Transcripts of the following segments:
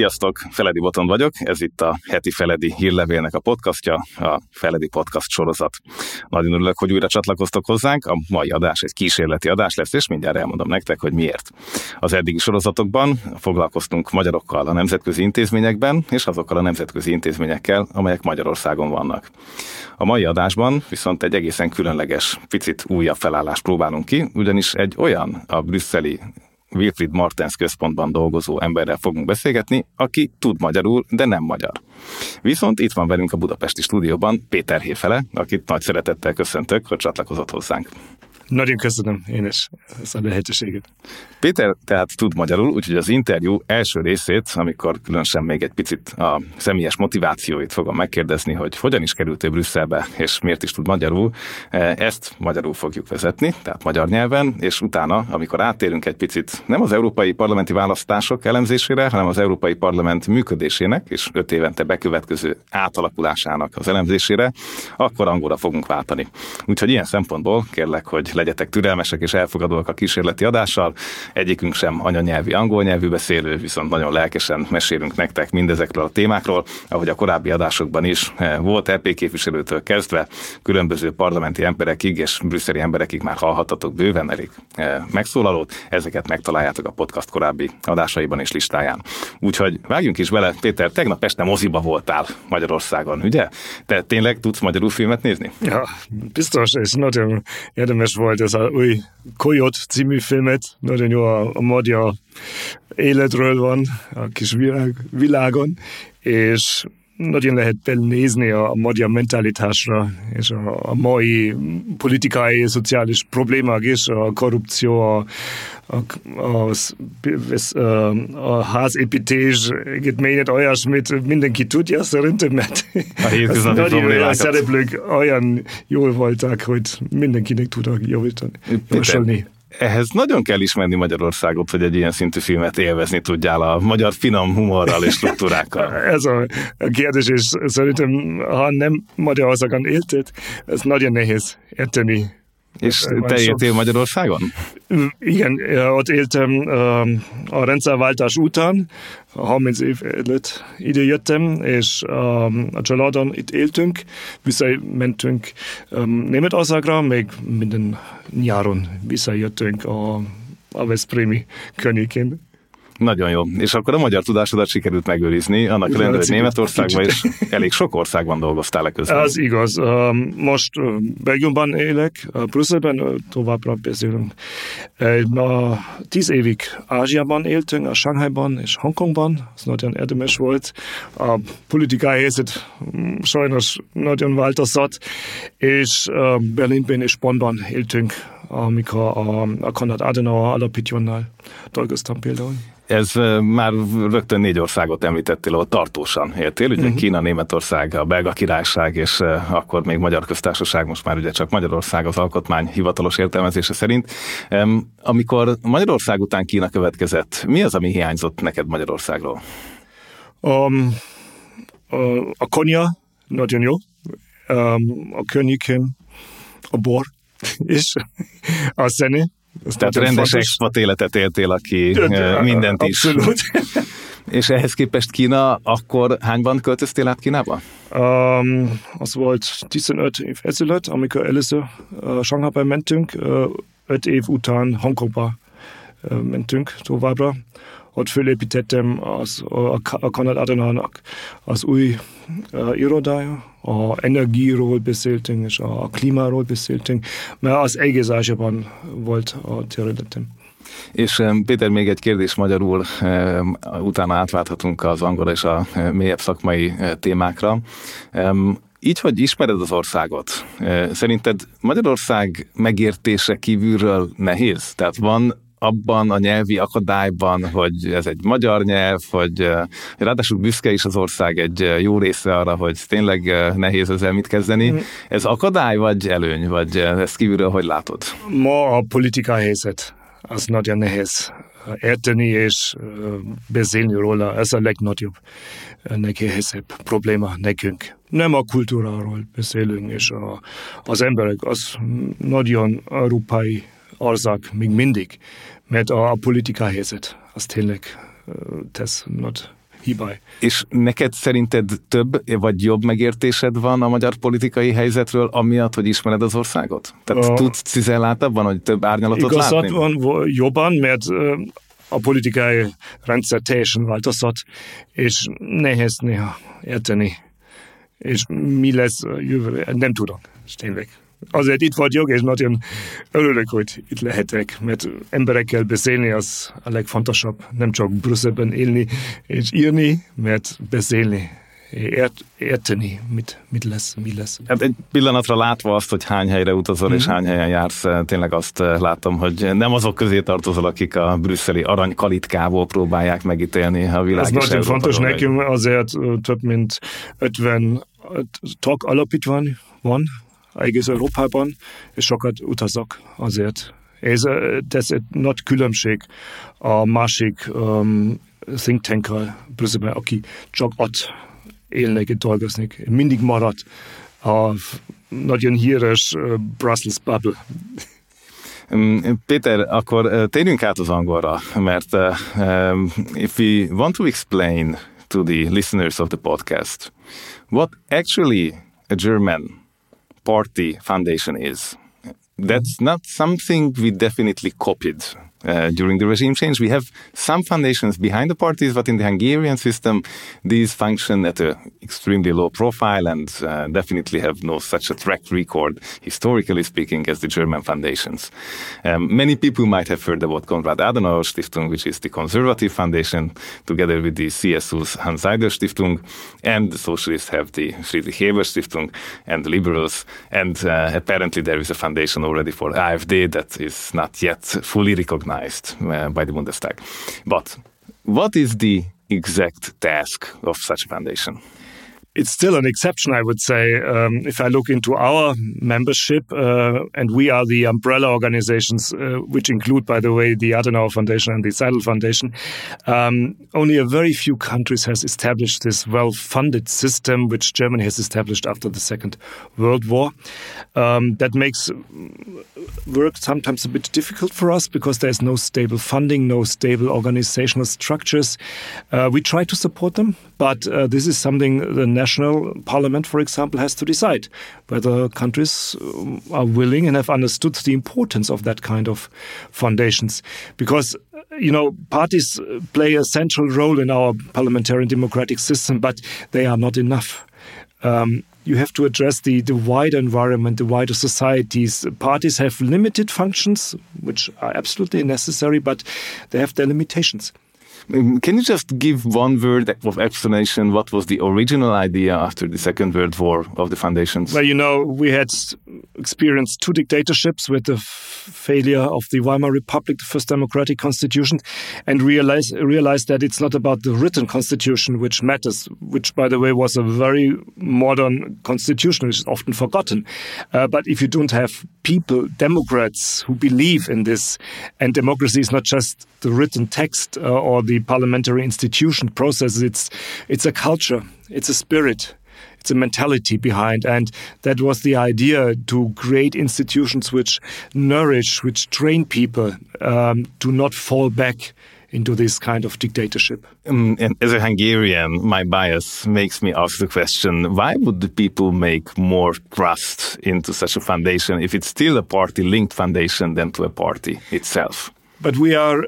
Sziasztok, Feledi Botond vagyok, ez itt a heti Feledi hírlevélnek a podcastja, a Feledi Podcast sorozat. Nagyon örülök, hogy újra csatlakoztok hozzánk, a mai adás egy kísérleti adás lesz, és mindjárt elmondom nektek, hogy miért. Az eddigi sorozatokban foglalkoztunk magyarokkal a nemzetközi intézményekben, és azokkal a nemzetközi intézményekkel, amelyek Magyarországon vannak. A mai adásban viszont egy egészen különleges, picit újabb felállást próbálunk ki, ugyanis egy olyan a brüsszeli Wilfried Martens központban dolgozó emberrel fogunk beszélgetni, aki tud magyarul, de nem magyar. Viszont itt van velünk a budapesti stúdióban Péter Héfele, akit nagy szeretettel köszöntök, hogy csatlakozott hozzánk. Nagyon köszönöm én is ezt a lehetőséget. Péter tehát tud magyarul, úgyhogy az interjú első részét, amikor különösen még egy picit a személyes motivációit fogom megkérdezni, hogy hogyan is került ő Brüsszelbe, és miért is tud magyarul, ezt magyarul fogjuk vezetni, tehát magyar nyelven, és utána, amikor áttérünk egy picit nem az európai parlamenti választások elemzésére, hanem az Európai Parlament működésének és 5 évente bekövetkező átalakulásának az elemzésére, akkor angolra fogunk váltani. Úgyhogy ilyen szempontból kérlek, hogy legyetek türelmesek és elfogadóak a kísérleti adással. Egyikünk sem anyanyelvi, angol nyelvű beszélő, viszont nagyon lelkesen mesélünk nektek mindezekről a témákról, ahogy a korábbi adásokban is volt EP képviselőtől kezdve, különböző parlamenti emberekig és brüsszeli emberekig már hallhattatok bőven elég megszólalót, ezeket megtaláljátok a podcast korábbi adásaiban és listáján. Úgyhogy vágjunk is bele. Péter, tegnap este moziba voltál Magyarországon, ugye? Te tényleg tudsz magyarul filmet nézni? Ja, biztos, és nagyon érdemes volt ez a új Coyote című filmet, nagyon jó a magyar életről van, a kis világon, és nagyon lehet belnézni a magyar mentalitásra, és a mai politikai, szociális problémák is, a korrupció, a házépítés, itt olyasmit mindenki tudja szerintem, mert a nagyon szereplők olyan jól voltak, hogy mindenkinek tudok javasolni. Ehhez nagyon kell ismerni Magyarországot, hogy egy ilyen szintű filmet élvezni tudjál a magyar finom humorral és struktúrákkal. Ez a kérdés, és szerintem, ha nem Magyarországon élted, ez nagyon nehéz érteni. És te éltél Magyarországon? Igen, ott éltem a rendszerváltás után, 30 év előtt ide jöttem, és a családon itt éltünk, visszamentünk Németországra, még minden nyáron visszajöttünk a Veszprémi környékén. Nagyon jó. És akkor a magyar tudásodat sikerült megőrizni, annak ellenére, hogy Németországban és elég sok országban dolgoztál közben. Az igaz. Most Belgiumban élek, Brüsszelben továbbra beszélünk. 10 évig Ázsiában éltünk, a Shanghaiban és Hongkongban. Ez nagyon érdemes volt. A politikai helyzet sajnos nagyon változott, és Berlinben és Bonnban éltünk, amikor a Konrad Adenauer alapítványnál dolgoztam például. Ez már rögtön 4 országot említettél, ahol tartósan éltél, ugye Kína, Németország, a Belga Királyság, és akkor még Magyar Köztársaság, most már ugye csak Magyarország az alkotmány hivatalos értelmezése szerint. Amikor Magyarország után Kína következett, mi az, ami hiányzott neked Magyarországról? A konja nagyon jó, a környékén a bor, és a zene. Tehát rendes expat életet éltél, aki mindent is. Abszolút. És ehhez képest Kína, akkor hányban költöztél át Kínába? Az volt 15 év ezelőtt, amikor először Shanghaiba mentünk, 5 év után Hongkongba mentünk továbbra. Ott fölépítettem a Konrad Adenauernak az új irodája, a energiáról beszéltünk, és a klímáról beszéltünk, mert az egész Ázsiában volt a területem. És Péter, még egy kérdés magyarul, utána átválthatunk az angolra és a mélyebb szakmai témákra. Így, hogy ismered az országot, szerinted Magyarország megértése kívülről nehéz? Tehát van abban a nyelvi akadályban, hogy ez egy magyar nyelv, hogy ráadásul büszke is az ország egy jó része arra, hogy tényleg nehéz ezzel mit kezdeni. Ez akadály vagy előny, vagy ezt kívülről hogy látod? Ma a politikai helyzet az nagyon nehéz érteni és beszélni róla. Ez a legnagyobb, nehézebb probléma nekünk. Nem a kultúráról beszélünk, és az emberek az nagyon európai ország még mindig, mert a politikai helyzet az tényleg tesz not hibáj. És neked szerinted több vagy jobb megértésed van a magyar politikai helyzetről, amiatt, hogy ismered az országot? Tehát tudsz cizelláltabban, hogy több árnyalatot látni? Igazad van jobban, mert a politikai rendszer teljesen változott, és nehéz néha érteni. És mi lesz jövőre, nem tudom, tényleg. Azért itt vagyok, és nagyon örülök, hogy itt lehetek, mert emberekkel beszélni az a legfontosabb. Nem csak Brüsszelben élni és írni, mert beszélni, érteni, mi lesz. Hát egy pillanatra látva azt, hogy hány helyre utazol és hány helyen jársz, tényleg azt látom, hogy nem azok közé tartozol, akik a brüsszeli aranykalitkából próbálják megítélni a világ. Ez nagyon fontos nekem, azért több mint 50 tagalapítvány van egész Európában, és sokat utazok azért. Ez egy nagy különbség a másik think tankkal Brüsszelben, aki csak ott élnek és dolgoznak. Mindig marad a nagyon híres Brussels bubble. Péter, akkor térjünk át az angolra, mert if we want to explain to the listeners of the podcast what actually a German party foundation is, that's not something we definitely copied during the regime change. We have some foundations behind the parties, but in the Hungarian system, these function at an extremely low profile and definitely have no such a track record, historically speaking, as the German foundations. Many people might have heard about Konrad Adenauer Stiftung, which is the conservative foundation, together with the CSU's Hans Seider Stiftung, and the socialists have the Friedrich Hebel Stiftung, and the liberals, and apparently there is a foundation already for AfD that is not yet fully recognized by the Bundestag. But what is the exact task of such a foundation? It's still an exception, I would say. If I look into our membership, and we are the umbrella organizations, which include, by the way, the Adenauer Foundation and the Seidel Foundation, only a very few countries has established this well-funded system, which Germany has established after the Second World War. That makes work sometimes a bit difficult for us because there's no stable funding, no stable organizational structures. We try to support them, but this is something the national parliament, for example, has to decide whether countries are willing and have understood the importance of that kind of foundations. Because, parties play a central role in our parliamentary democratic system, but they are not enough. You have to address the wider environment, the wider societies. Parties have limited functions, which are absolutely necessary, but they have their limitations. Can you just give one word of explanation? What was the original idea after the Second World War of the foundations? Well, we had experienced two dictatorships with the failure of the Weimar Republic, the first democratic constitution, and realized that it's not about the written constitution which matters, which, by the way, was a very modern constitution, which is often forgotten. But if you don't have people, Democrats, who believe in this, and democracy is not just the written text or the parliamentary institution process, it's a culture, it's a spirit, it's a mentality behind, and that was the idea, to create institutions which nourish, which train people to not fall back into this kind of dictatorship. And as a Hungarian, my bias makes me ask the question, why would the people make more trust into such a foundation if it's still a party-linked foundation than to a party itself? But we are,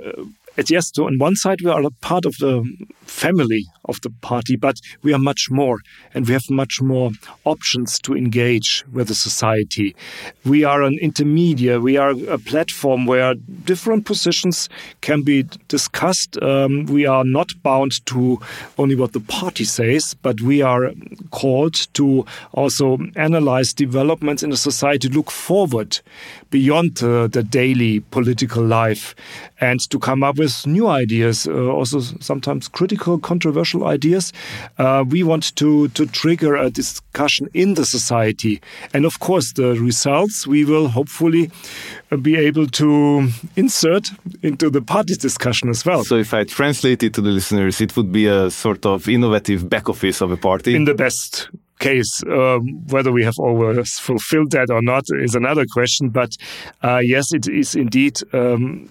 on one side we are a part of the family of the party, but we are much more, and we have much more options to engage with the society. We are an intermediate, we are a platform where different positions can be discussed. We are not bound to only what the party says, but we are called to also analyze developments in the society, look forward beyond the daily political life, and to come up with new ideas, also sometimes critical, controversial ideas. We want to trigger a discussion in the society. And of course, the results we will hopefully be able to insert into the party's discussion as well. So if I translate it to the listeners, it would be a sort of innovative back office of a party? In the best case, whether we have always fulfilled that or not is another question. But yes, it is indeed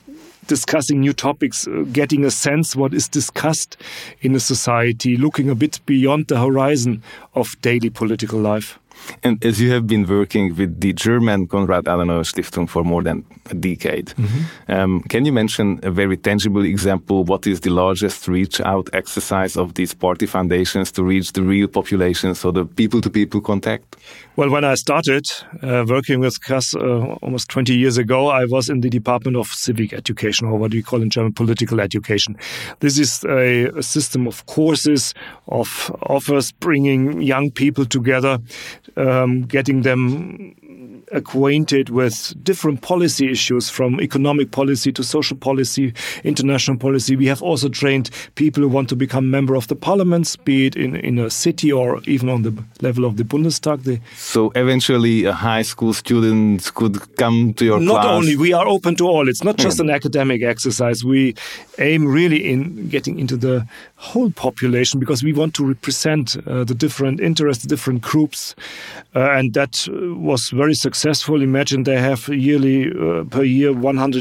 discussing new topics, getting a sense what is discussed in a society, looking a bit beyond the horizon of daily political life. And as you have been working with the German Konrad Adenauer Stiftung for more than a decade, can you mention a very tangible example? What is the largest reach-out exercise of these party foundations to reach the real population, so the people-to-people contact? Well, when I started working with KAS almost 20 years ago, I was in the Department of Civic Education, or what we call in German political education. This is a system of courses, of offers, bringing young people together, getting them acquainted with different policy issues, from economic policy to social policy, international policy. We have also trained people who want to become member of the parliaments, be it in a city or even on the level of the Bundestag. So eventually a high school student could come to your class? Not only, we are open to all. It's not just an academic exercise. We aim really in getting into the whole population, because we want to represent the different interests, different groups. And that was very successful. Imagine they have yearly, per year,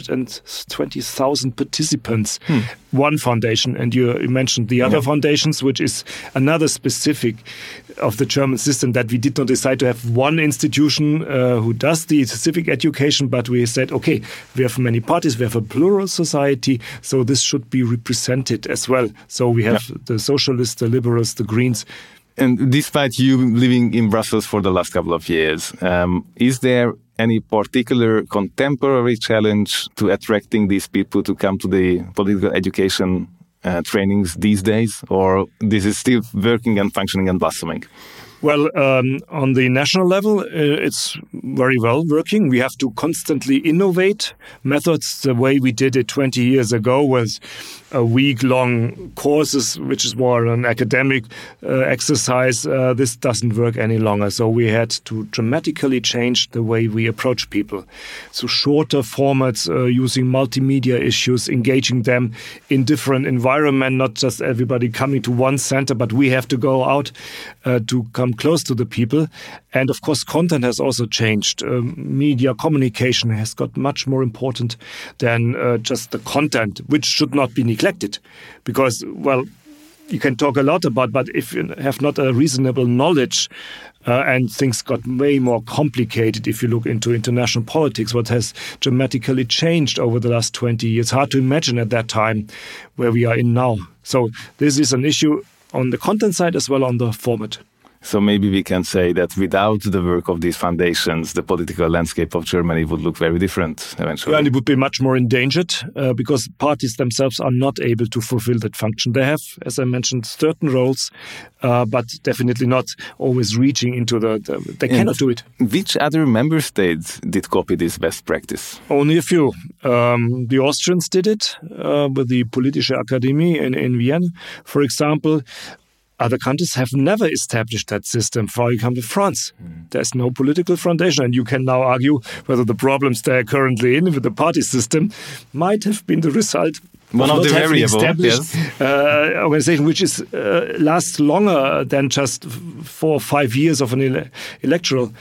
120,000 participants. One foundation, and you mentioned the other foundations, which is another specific of the German system, that we did not decide to have one institution who does the civic education, but we said, okay, we have many parties, we have a plural society, so this should be represented as well. So we have the socialists, the liberals, the Greens. And despite you living in Brussels for the last couple of years, is there any particular contemporary challenge to attracting these people to come to the political education trainings these days, or this is still working and functioning and blossoming? Well, on the national level, it's very well working. We have to constantly innovate methods the way we did it 20 years ago with a week-long courses, which is more an academic exercise. This doesn't work any longer. So we had to dramatically change the way we approach people. So shorter formats, using multimedia issues, engaging them in different environment, not just everybody coming to one center, but we have to go out to come close to the people. And of course, content has also changed. Media communication has got much more important than just the content, which should not be neglected. Because, well, you can talk a lot about, but if you have not a reasonable knowledge, and things got way more complicated if you look into international politics, what has dramatically changed over the last 20 years. Hard to imagine at that time where we are in now. So this is an issue on the content side as well on the format. So maybe we can say that without the work of these foundations, the political landscape of Germany would look very different eventually. Yeah, and it would be much more endangered because parties themselves are not able to fulfill that function. They have, as I mentioned, certain roles, but definitely not always reaching into they cannot do it. Which other member states did copy this best practice? Only a few. The Austrians did it with the Politische Akademie in Vienna, for example. Other countries have never established that system. For example, France. There's no political foundation. And you can now argue whether the problems they're currently in with the party system might have been the result one of the variables, established organization which is lasts longer than just 4 or 5 years of an electoral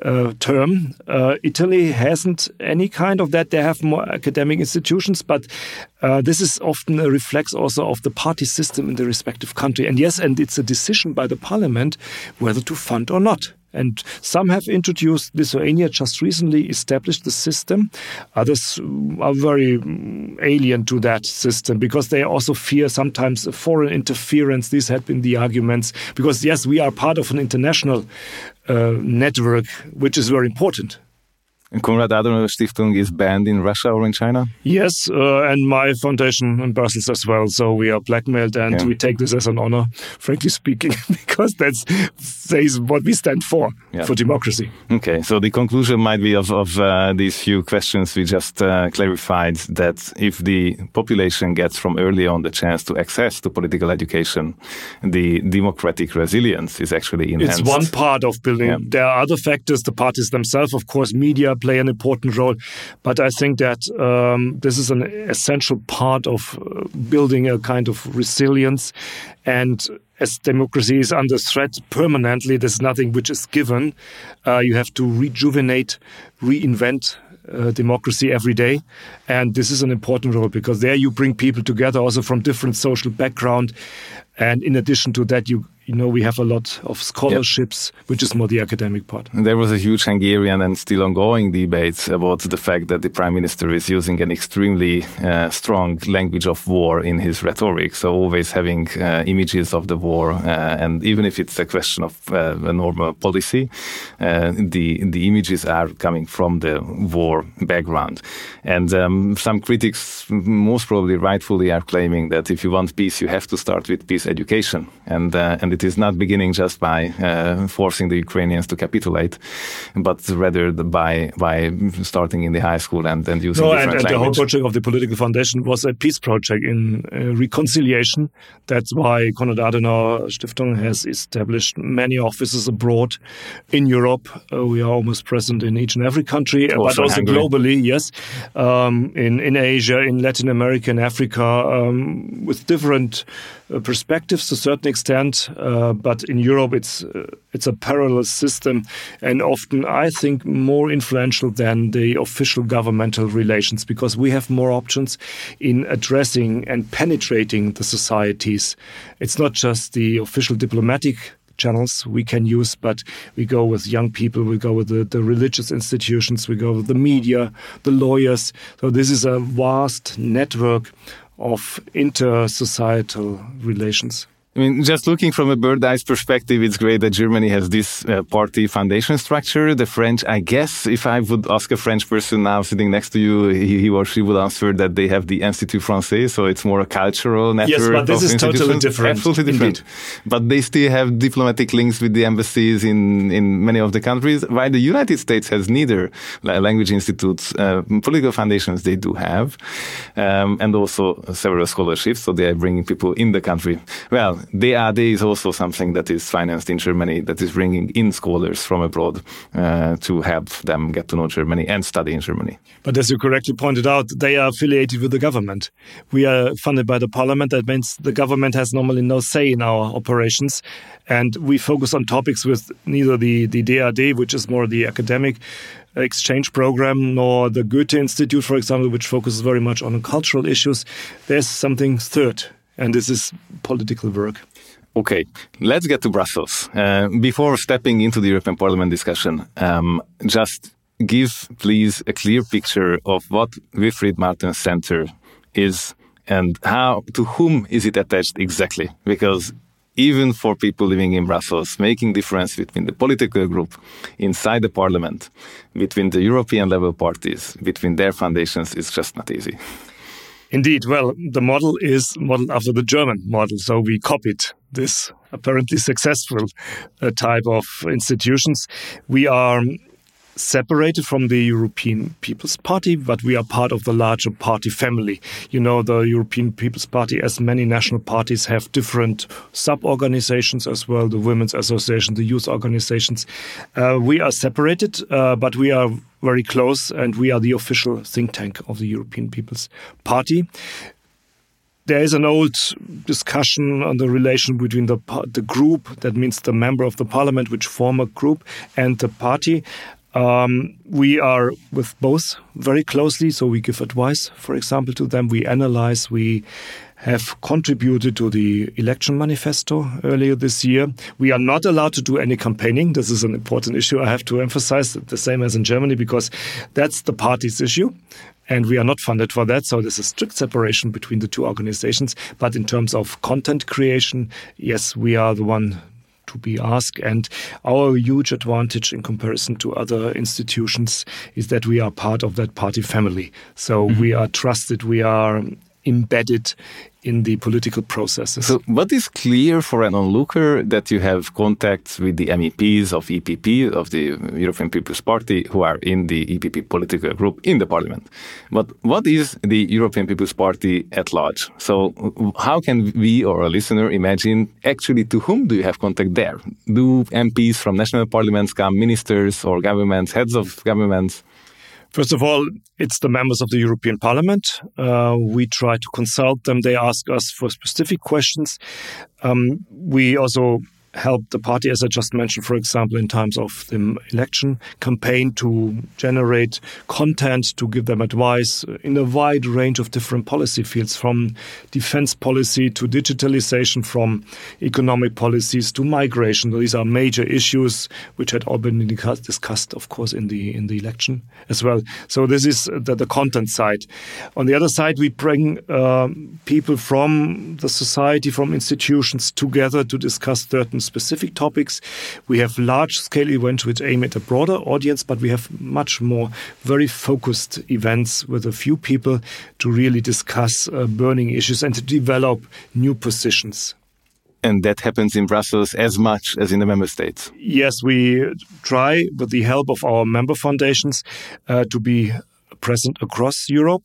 term. Italy hasn't any kind of that. They have more academic institutions, but this is often a reflex also of the party system in the respective country. And yes, and it's a decision by the parliament whether to fund or not. And some have introduced, Lithuania just recently established the system. Others are very alien to that system because they also fear sometimes foreign interference. These had been the arguments. Because yes, we are part of an international network, which is very important. And Konrad Adenauer Stiftung is banned in Russia or in China? Yes, and my foundation in Brussels as well. So we are blackmailed, and we take this as an honor, frankly speaking, because that says what we stand for democracy. Okay, so the conclusion might be of these few questions we just clarified, that if the population gets from early on the chance to access to political education, the democratic resilience is actually enhanced. It's one part of building. Yeah. There are other factors, the parties themselves, of course, media play an important role. But I think that this is an essential part of building a kind of resilience. And as democracy is under threat permanently, there's nothing which is given. You have to rejuvenate, reinvent democracy every day. And this is an important role because there you bring people together also from different social background. And in addition to that, we have a lot of scholarships, which is more the academic part. There was a huge Hungarian and still ongoing debate about the fact that the prime minister is using an extremely strong language of war in his rhetoric. So always having images of the war, and even if it's a question of a normal policy, the images are coming from the war background. And some critics, most probably rightfully, are claiming that if you want peace, you have to start with peace education, and it is not beginning just by forcing the Ukrainians to capitulate, but rather by starting in the high school and using different language. The whole project of the Political Foundation was a peace project in reconciliation. That's why Konrad Adenauer Stiftung has established many offices abroad in Europe. We are almost present in each and every country, but also Hungary. Globally, yes, in Asia, in Latin America, in Africa, with different perspectives to a certain extent, but in Europe it's a parallel system, and often I think more influential than the official governmental relations, because we have more options in addressing and penetrating the societies. It's not just the official diplomatic channels we can use, but we go with young people, we go with the religious institutions, we go with the media, the lawyers. So this is a vast network of inter-societal relations. I mean, just looking from a bird's-eye perspective, it's great that Germany has this party foundation structure. The French, I guess, if I would ask a French person now sitting next to you, he or she would answer that they have the Institut Français, so it's more a cultural network. Yes, but this is totally different. Absolutely different. Indeed. But they still have diplomatic links with the embassies in many of the countries, while the United States has neither language institutes, political foundations they do have, and also several scholarships, so they are bringing people in the country. Well, DAAD is also something that is financed in Germany, that is bringing in scholars from abroad to help them get to know Germany and study in Germany. But as you correctly pointed out, they are affiliated with the government. We are funded by the parliament. That means the government has normally no say in our operations. And we focus on topics with neither the DAAD, which is more the academic exchange program, nor the Goethe Institute, for example, which focuses very much on cultural issues. There's something third. And this is political work. Okay, let's get to Brussels. Before stepping into the European Parliament discussion, just give, please, a clear picture of what Wilfried Martens Center is and to whom is it attached exactly? Because even for people living in Brussels, making difference between the political group inside the parliament, between the European level parties, between their foundations, is just not easy. Indeed. Well, the model is modeled after the German model. So we copied this apparently successful type of institutions. We are separated from the European People's Party, but we are part of the larger party family. You know, the European People's Party, as many national parties, have different sub-organizations as well, the Women's Association, the youth organizations. We are separated, but we are very close, and we are the official think tank of the European People's Party. There is an old discussion on the relation between the group, that means the member of the parliament, which form a group, and the party. We are with both very closely, so we give advice, for example, to them. We analyze, we have contributed to the election manifesto earlier this year. We are not allowed to do any campaigning. This is an important issue. I have to emphasize, the same as in Germany, because that's the party's issue. And we are not funded for that. So there's a strict separation between the two organizations. But in terms of content creation, yes, we are the one to be asked. And our huge advantage in comparison to other institutions is that we are part of that party family. So we are trusted, we are embedded in the political processes. So what is clear for an onlooker that you have contacts with the MEPs of EPP, of the European People's Party, who are in the EPP political group in the parliament. But what is the European People's Party at large? So how can we or a listener imagine actually to whom do you have contact there? Do MPs from national parliaments come, ministers or governments, heads of governments? First of all, it's the members of the European Parliament. We try to consult them. They ask us for specific questions. We also help the party, as I just mentioned, for example, in times of the election campaign, to generate content, to give them advice in a wide range of different policy fields, from defense policy to digitalization, from economic policies to migration. These are major issues which had all been discussed, of course, in the election as well. So this is the content side. On the other side, we bring people from the society, from institutions together to discuss certain specific topics. We have large-scale events which aim at a broader audience, but we have much more very focused events with a few people to really discuss burning issues and to develop new positions. And that happens in Brussels as much as in the member states? Yes, we try, with the help of our member foundations, to be present across Europe.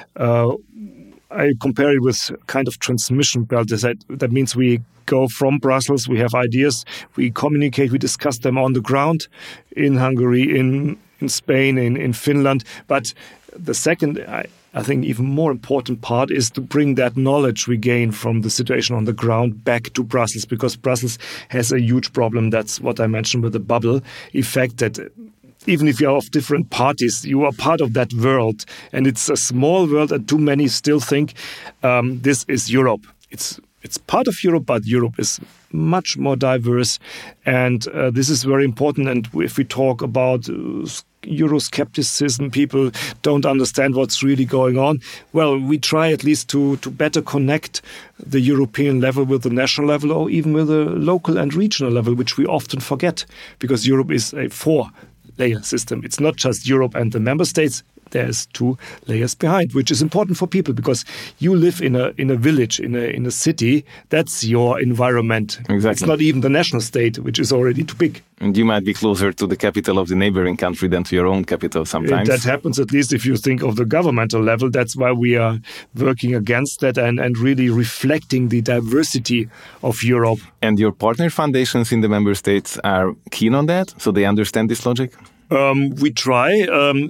I compare it with kind of transmission belt. That means we go from Brussels, we have ideas, we communicate, we discuss them on the ground in Hungary, in Spain, in Finland. But the second, I think even more important part is to bring that knowledge we gain from the situation on the ground back to Brussels, because Brussels has a huge problem. That's what I mentioned with the bubble effect, that even if you are of different parties, you are part of that world. And it's a small world, and too many still think this is Europe. It's part of Europe, but Europe is much more diverse. And this is very important. And if we talk about Euroscepticism, people don't understand what's really going on. Well, we try at least to better connect the European level with the national level, or even with the local and regional level, which we often forget, because Europe is a four-layer system. It's not just Europe and the member states. There's two layers behind, which is important for people, because you live in a village, in a city. That's your environment. Exactly. It's not even the national state, which is already too big. And you might be closer to the capital of the neighboring country than to your own capital sometimes. That happens, at least if you think of the governmental level. That's why we are working against that and really reflecting the diversity of Europe. And your partner foundations in the member states are keen on that? So they understand this logic? We try.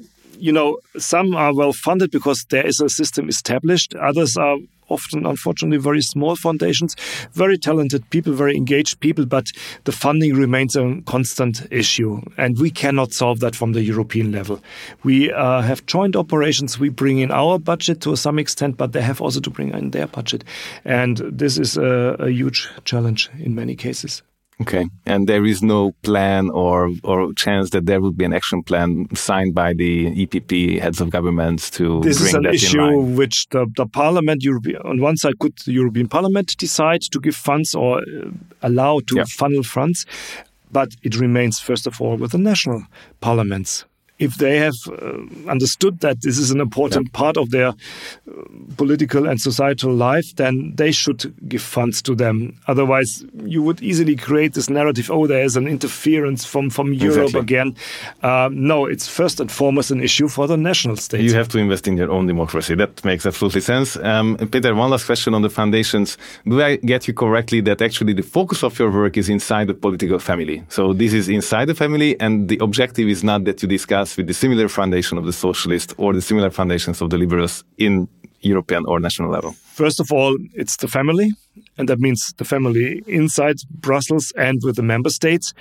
Some are well funded because there is a system established. Others are often, unfortunately, very small foundations, very talented people, very engaged people, but the funding remains a constant issue. And we cannot solve that from the European level. We have joint operations. We bring in our budget to some extent, but they have also to bring in their budget. And this is a huge challenge in many cases. Okay. And there is no plan or chance that there would be an action plan signed by the EPP heads of governments to this bring that in line? This is an issue which the Parliament, on one side, could the European Parliament decide to give funds or allow to funnel funds, but it remains, first of all, with the national parliaments. If they have understood that this is an important part of their political and societal life, then they should give funds to them. Otherwise, you would easily create this narrative, there is an interference from Europe again. No, it's first and foremost an issue for the national states. You have to invest in your own democracy. That makes absolutely sense. Peter, one last question on the foundations. Do I get you correctly that actually the focus of your work is inside the political family? So this is inside the family, and the objective is not that you discuss with the similar foundation of the socialists or the similar foundations of the liberals in European or national level? First of all, it's the family, and that means the family inside Brussels and with the member states.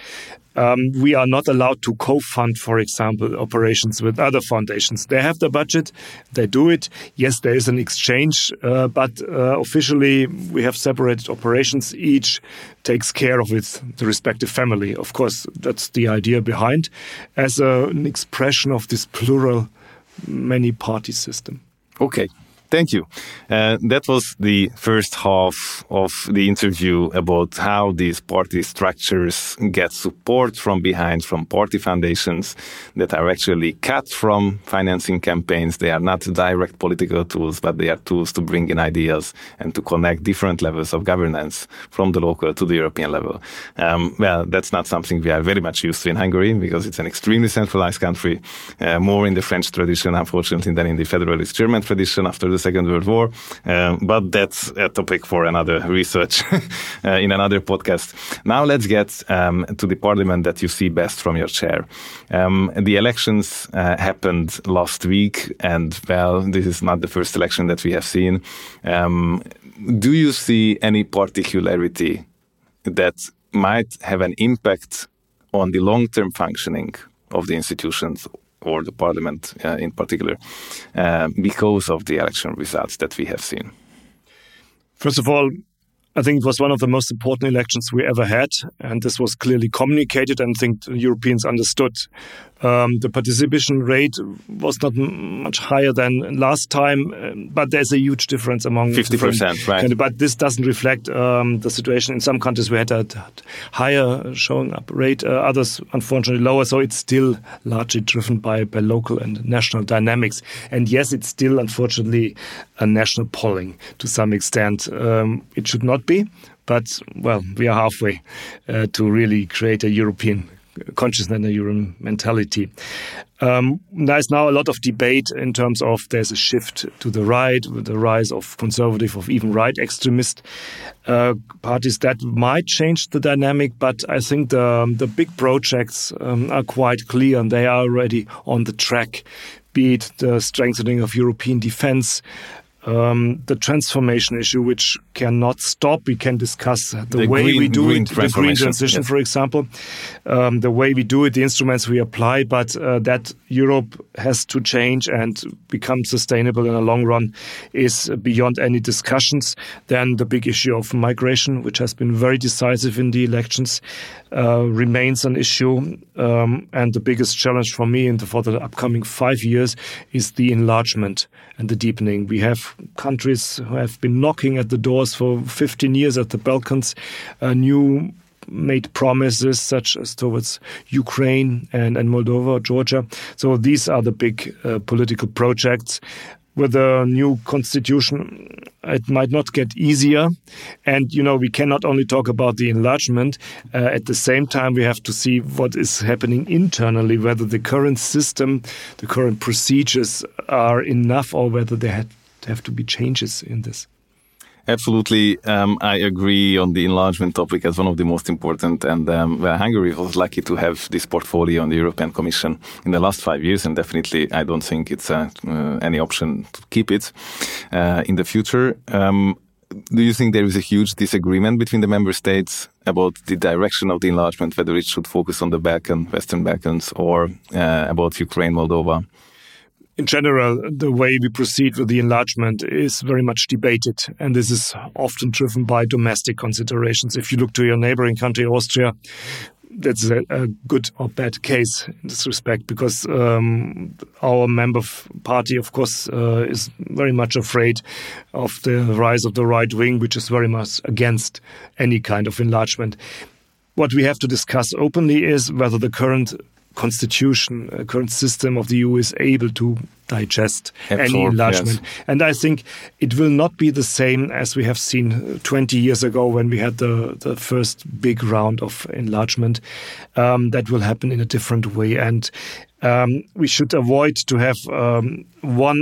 We are not allowed to co-fund, for example, operations with other foundations. They have the budget, they do it. Yes, there is an exchange, but officially we have separated operations. Each takes care of the respective family. Of course, that's the idea behind, as an expression of this plural many-party system. Okay. Thank you. That was the first half of the interview about how these party structures get support from behind, from party foundations that are actually cut from financing campaigns. They are not direct political tools, but they are tools to bring in ideas and to connect different levels of governance from the local to the European level. Well, that's not something we are very much used to in Hungary, because it's an extremely centralized country, more in the French tradition, unfortunately, than in the federalist German tradition after the Second World War, but that's a topic for another research in another podcast. Now let's get to the parliament that you see best from your chair. The elections happened last week, and well, this is not the first election that we have seen. Do you see any particularity that might have an impact on the long-term functioning of the institutions or the parliament in particular because of the election results that we have seen? First of all, I think it was one of the most important elections we ever had, and this was clearly communicated, and I think Europeans understood. The participation rate was not much higher than last time, but there's a huge difference among 50%, right? But this doesn't reflect the situation in some countries. We had a higher showing up rate, others unfortunately lower. So it's still largely driven by local and national dynamics. And yes, it's still unfortunately a national polling to some extent. It should not be, but well, we are halfway to really create a European consciousness and a European mentality. There's now a lot of debate in terms of there's a shift to the right, with the rise of conservative, of even right extremist parties that might change the dynamic. But I think the big projects are quite clear, and they are already on the track, be it the strengthening of European defense, the transformation issue, which cannot stop. We can discuss the way we do it, the green transition, for example, the way we do it, the instruments we apply, but that Europe has to change and become sustainable in the long run is beyond any discussions. Then the big issue of migration, which has been very decisive in the elections, remains an issue. And the biggest challenge for me for the upcoming 5 years is the enlargement and the deepening. We have countries who have been knocking at the doors for 15 years at the Balkans, new made promises such as towards Ukraine and Moldova, Georgia. So these are the big political projects. With a new constitution, it might not get easier. And, we cannot only talk about the enlargement. At the same time, we have to see what is happening internally, whether the current system, the current procedures are enough or whether there have to be changes in this. Absolutely. I agree on the enlargement topic as one of the most important. And Hungary was lucky to have this portfolio on the European Commission in the last 5 years. And definitely, I don't think it's any option to keep it in the future. Do you think there is a huge disagreement between the member states about the direction of the enlargement, whether it should focus on the Western Balkans, or about Ukraine, Moldova? In general, the way we proceed with the enlargement is very much debated, and this is often driven by domestic considerations. If you look to your neighboring country, Austria, that's a good or bad case in this respect, because our member party, of course, is very much afraid of the rise of the right wing, which is very much against any kind of enlargement. What we have to discuss openly is whether the current constitution, current system of the EU is able to digest any enlargement. Yes. And I think it will not be the same as we have seen 20 years ago when we had the first big round of enlargement. That will happen in a different way. And we should avoid to have one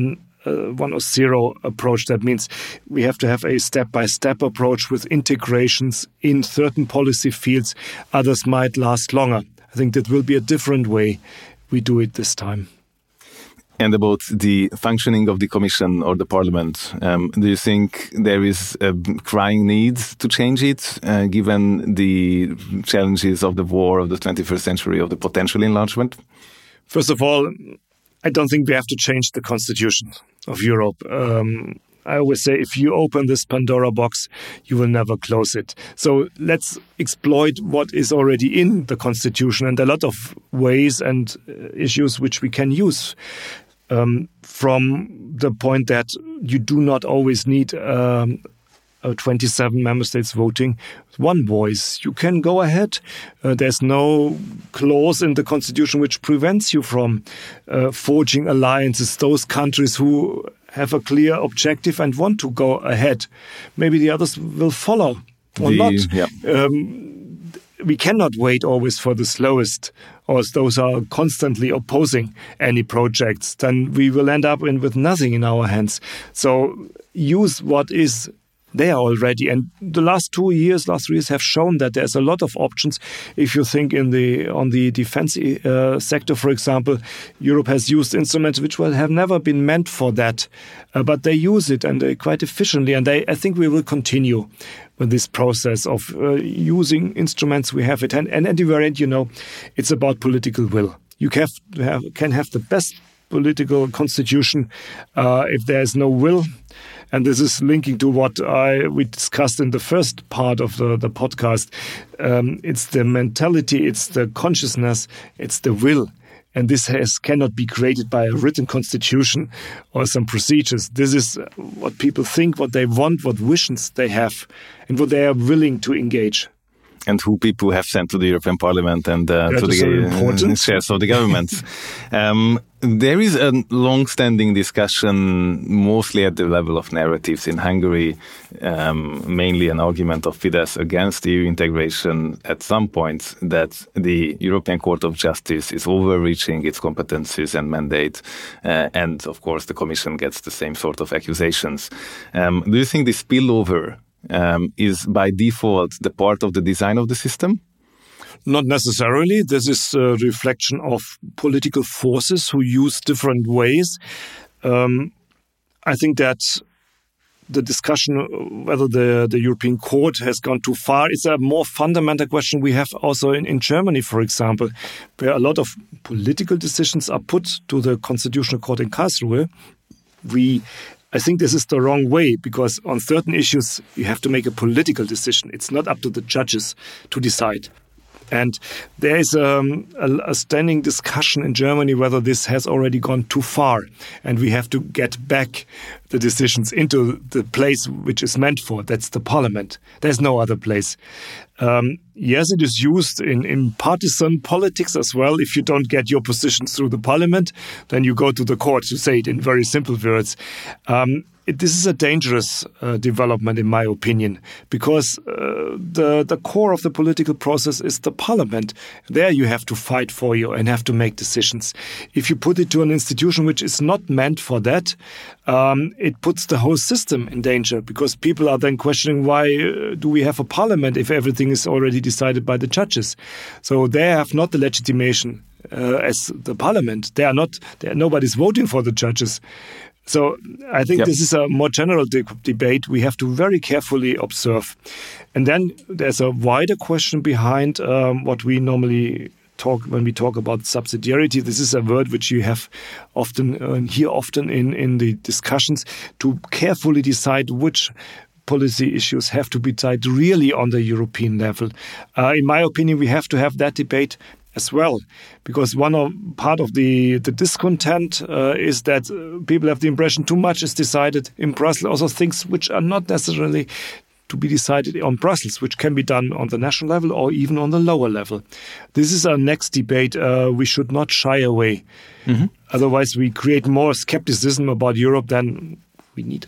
or zero approach. That means we have to have a step-by-step approach with integrations in certain policy fields. Others might last longer. I think that will be a different way we do it this time. And about the functioning of the Commission or the Parliament, do you think there is a crying need to change it, given the challenges of the war of the 21st century, of the potential enlargement? First of all, I don't think we have to change the constitution of Europe. I always say if you open this Pandora box, you will never close it. So let's exploit what is already in the constitution, and a lot of ways and issues which we can use from the point that you do not always need 27 member states voting one voice. You can go ahead. There's no clause in the constitution which prevents you from forging alliances. Those countries who have a clear objective and want to go ahead, maybe the others will follow or not. Yeah. We cannot wait always for the slowest, or those are constantly opposing any projects. Then we will end up with nothing in our hands. So use what is They are already, and the last 3 years have shown that there's a lot of options. If you think on the defense sector, for example, Europe has used instruments which have never been meant for that, but they use it and quite efficiently. And I think we will continue with this process of using instruments we have at hand. And at the very end, it's about political will. You can have the best political constitution if there is no will. And this is linking to what we discussed in the first part of the podcast. It's the mentality, it's the consciousness, it's the will. And this cannot be created by a written constitution or some procedures. This is what people think, what they want, what wishes they have, and what they are willing to engage. And who people have sent to the European Parliament and to the chairs of the governments. There is a long-standing discussion, mostly at the level of narratives in Hungary, mainly an argument of Fidesz against EU integration at some points, that the European Court of Justice is overreaching its competencies and mandate, and of course the Commission gets the same sort of accusations. Do you think this spillover is by default the part of the design of the system? Not necessarily. This is a reflection of political forces who use different ways. I think that the discussion whether the European Court has gone too far is a more fundamental question we have also in Germany, for example, where a lot of political decisions are put to the Constitutional Court in Karlsruhe. I think this is the wrong way, because on certain issues you have to make a political decision. It's not up to the judges to decide. And there is a standing discussion in Germany whether this has already gone too far, and we have to get back the decisions into the place which is meant for. That's the parliament. There's no other place. Yes, it is used in partisan politics as well. If you don't get your positions through the parliament, then you go to the court, to say it in very simple words. This is a dangerous development, in my opinion, because the core of the political process is the parliament. There you have to fight for you and have to make decisions. If you put it to an institution which is not meant for that, it puts the whole system in danger, because people are then questioning, why do we have a parliament if everything is already decided by the judges? So they have not the legitimation as the parliament. Nobody's voting for the judges. So I think This is a more general debate we have to very carefully observe. And then there's a wider question behind what we normally talk when we talk about subsidiarity. This is a word which you have often hear often in the discussions, to carefully decide which policy issues have to be decided really on the European level. In my opinion, we have to have that debate as well, because part of the discontent is that people have the impression too much is decided in Brussels, also things which are not necessarily to be decided on Brussels, which can be done on the national level or even on the lower level. This is our next debate. We should not shy away. Mm-hmm. Otherwise, we create more skepticism about Europe than we need.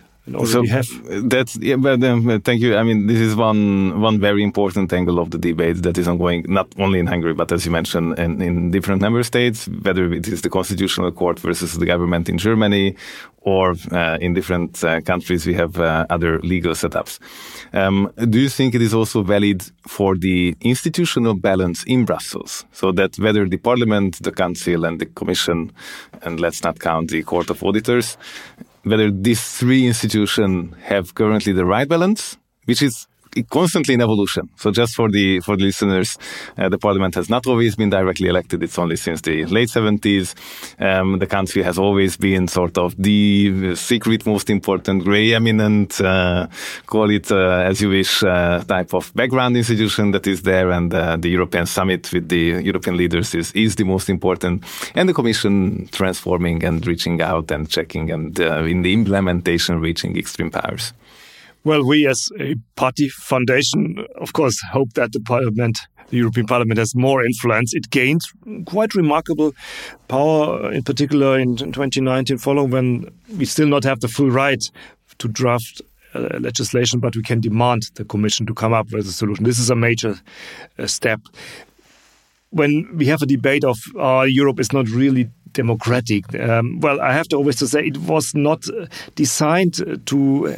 Thank you. I mean, this is one very important angle of the debate that is ongoing, not only in Hungary, but as you mentioned, in different member states, whether it is the Constitutional Court versus the government in Germany, or in different countries we have other legal setups. Do you think it is also valid for the institutional balance in Brussels, so that whether the Parliament, the Council and the Commission, and let's not count the Court of Auditors, whether these three institutions have currently the right balance, which is constantly in evolution. So just for the listeners, the Parliament has not always been directly elected. It's only since the late 70s. The country has always been sort of the secret, most important, grey eminent, call it as you wish, type of background institution that is there. And the European Summit with the European leaders is the most important. And the Commission transforming and reaching out and checking, and in the implementation reaching extreme powers. Well, we as a party foundation, of course, hope that the European Parliament has more influence. It gained quite remarkable power, in particular in 2019, following when we still not have the full right to draft legislation, but we can demand the Commission to come up with a solution. This is a major step. When we have a debate of Europe is not really democratic, well, I have to always say it was not designed to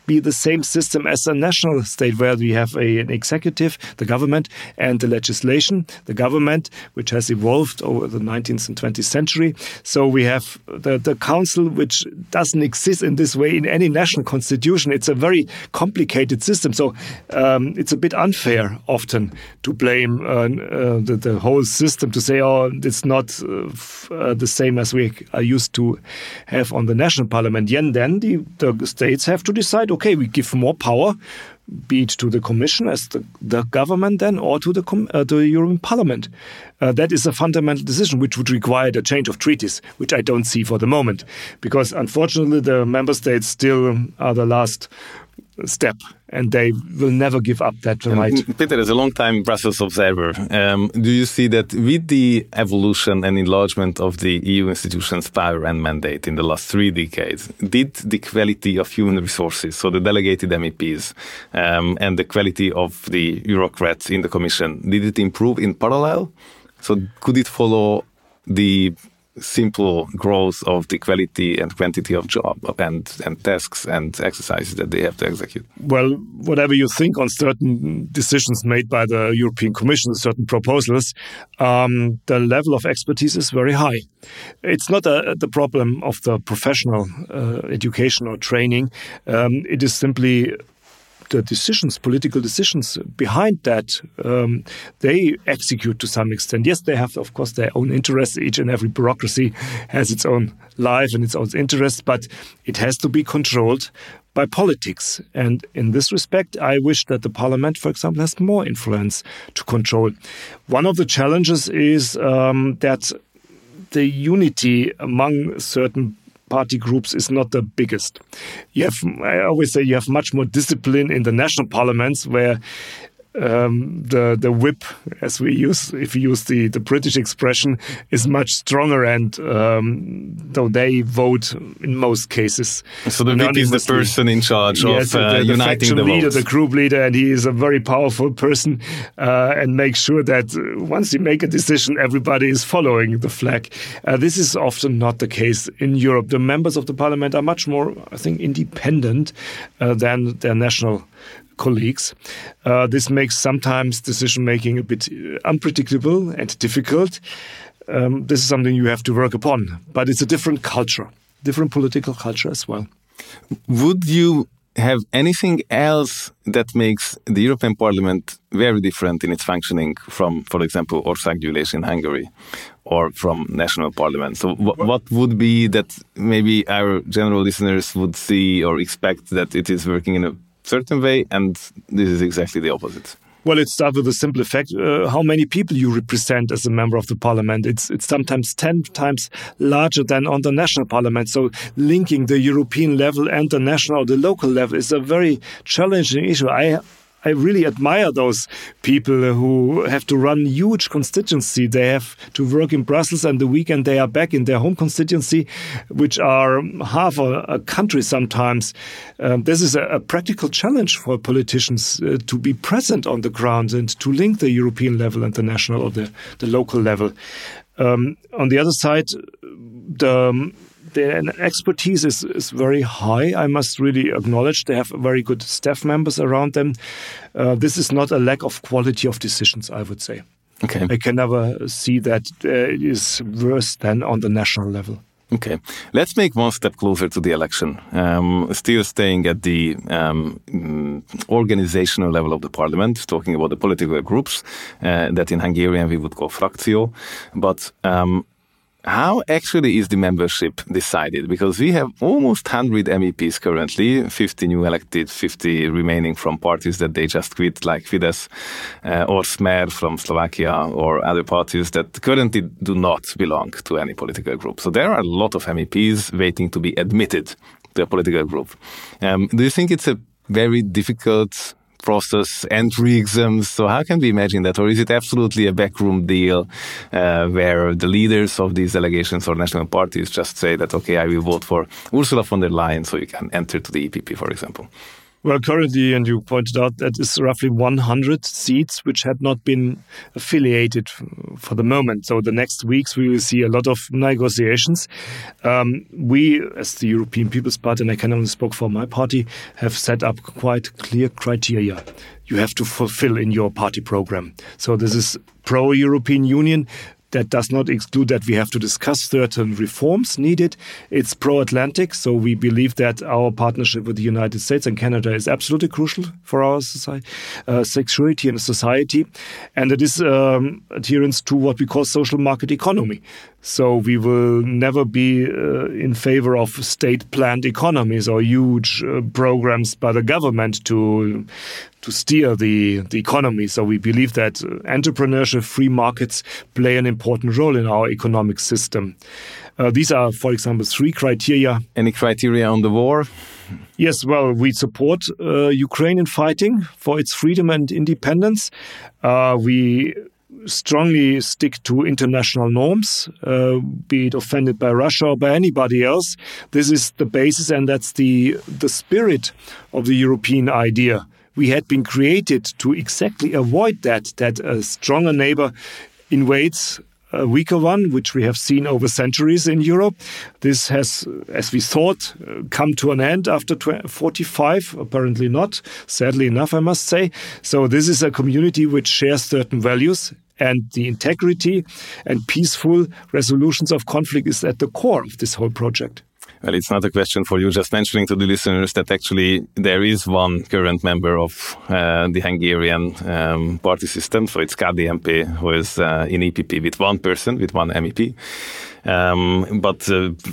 be the same system as a national state where we have an executive, the government, and the legislation, the government, which has evolved over the 19th and 20th century. So we have the council, which doesn't exist in this way in any national constitution. It's a very complicated system. So it's a bit unfair often to blame the whole system, to say, oh, it's not the same as we are used to have on the national parliament. And then the states have to decide, okay, we give more power, be it to the Commission as the government then, or to the European Parliament. That is a fundamental decision which would require a change of treaties, which I don't see for the moment, because unfortunately the member states still are the last step, and they will never give up that right. Peter, as a long-time Brussels observer, do you see that with the evolution and enlargement of the EU institutions' power and mandate in the last 3 decades, did the quality of human resources, so the delegated MEPs, and the quality of the bureaucrats in the Commission, did it improve in parallel? So could it follow the simple growth of the quality and quantity of job and tasks and exercises that they have to execute? Well, whatever you think on certain decisions made by the European Commission, certain proposals, the level of expertise is very high. It's not the problem of the professional education or training. It is simply the decisions, political decisions behind that, they execute to some extent. Yes, they have, of course, their own interests. Each and every bureaucracy has its own life and its own interests, but it has to be controlled by politics. And in this respect, I wish that the parliament, for example, has more influence to control. One of the challenges is that the unity among certain party groups is not the biggest. I always say you have much more discipline in the national parliaments where the whip, as we use, if we use the British expression, is much stronger, and though they vote in most cases. So the whip is the person in charge of uniting the leader, the group leader, and he is a very powerful person and makes sure that once you make a decision, everybody is following the flag. This is often not the case in Europe. The members of the parliament are much more, I think, independent than their national colleagues. This makes sometimes decision-making a bit unpredictable and difficult. This is something you have to work upon. But it's a different culture, different political culture as well. Would you have anything else that makes the European Parliament very different in its functioning from, for example, Országgyűlés in Hungary or from national parliament? So what would be that maybe our general listeners would see or expect that it is working in a certain way, and this is exactly the opposite? Well, it starts with a simple fact, how many people you represent as a member of the parliament. It's sometimes 10 times larger than on the national parliament. So linking the European level and the national or the local level is a very challenging issue. I really admire those people who have to run huge constituency. They have to work in Brussels, and the weekend they are back in their home constituency, which are half a country sometimes. This is a practical challenge for politicians to be present on the ground and to link the European level and the national or the local level. On the other side, the expertise is very high. I must really acknowledge they have very good staff members around them. This is not a lack of quality of decisions, I would say. Okay. I can never see that it is worse than on the national level. Okay. Let's make one step closer to the election. Still staying at the organizational level of the parliament, talking about the political groups that in Hungarian we would call frakció. But how actually is the membership decided? Because we have almost 100 MEPs currently, 50 new elected, 50 remaining from parties that they just quit, like Fidesz or Smer from Slovakia or other parties that currently do not belong to any political group. So there are a lot of MEPs waiting to be admitted to a political group. Do you think it's a very difficult process, entry exams? So how can we imagine that? Or is it absolutely a backroom deal where the leaders of these delegations or national parties just say that, okay, I will vote for Ursula von der Leyen so you can enter to the EPP, for example? Well, currently, and you pointed out, that is roughly 100 seats which had not been affiliated for the moment. So the next weeks we will see a lot of negotiations. We, as the European People's Party, and I can only speak for my party, have set up quite clear criteria you have to fulfill in your party program. So this is pro-European Union. That does not exclude that we have to discuss certain reforms needed. It's pro-Atlantic, so we believe that our partnership with the United States and Canada is absolutely crucial for our society, security and society. And it is adherence to what we call social market economy. So we will never be in favor of state-planned economies or huge programs by the government to steer the economy. So we believe that entrepreneurship, free markets play an important role in our economic system. These are, for example, 3 criteria. Any criteria on the war? Yes, well, we support Ukraine in fighting for its freedom and independence. We strongly stick to international norms, be it offended by Russia or by anybody else. This is the basis, and that's the spirit of the European idea. We had been created to exactly avoid that a stronger neighbor invades a weaker one, which we have seen over centuries in Europe. This has, as we thought, come to an end after 45, apparently not, sadly enough, I must say. So this is a community which shares certain values, and the integrity and peaceful resolutions of conflict is at the core of this whole project. Well, it's not a question for you, just mentioning to the listeners that actually there is one current member of the Hungarian party system, so it's KDNP, who is in EPP with one person, with one MEP. But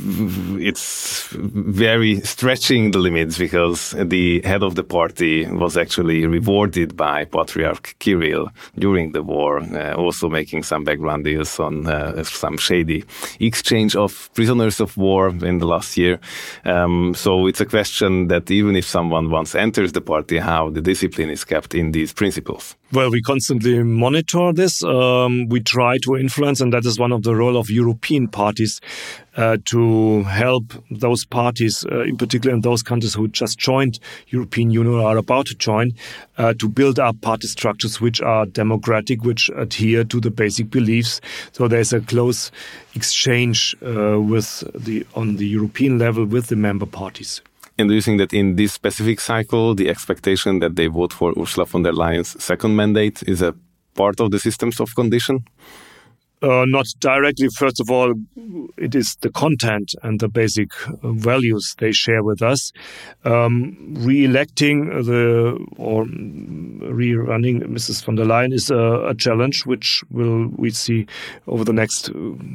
it's very stretching the limits, because the head of the party was actually rewarded by Patriarch Kirill during the war, also making some background deals on some shady exchange of prisoners of war in the last year. So it's a question that even if someone once enters the party, how the discipline is kept in these principles. Well, we constantly monitor this. We try to influence, and that is one of the role of European parties, to help those parties, in particular in those countries who just joined European Union or are about to join, to build up party structures which are democratic, which adhere to the basic beliefs. So there's a close exchange on the European level with the member parties. And do you think that in this specific cycle, the expectation that they vote for Ursula von der Leyen's second mandate is a part of the systems of condition? Not directly. First of all, it is the content and the basic values they share with us. Re-electing or rerunning Mrs. von der Leyen is a challenge which we see over the next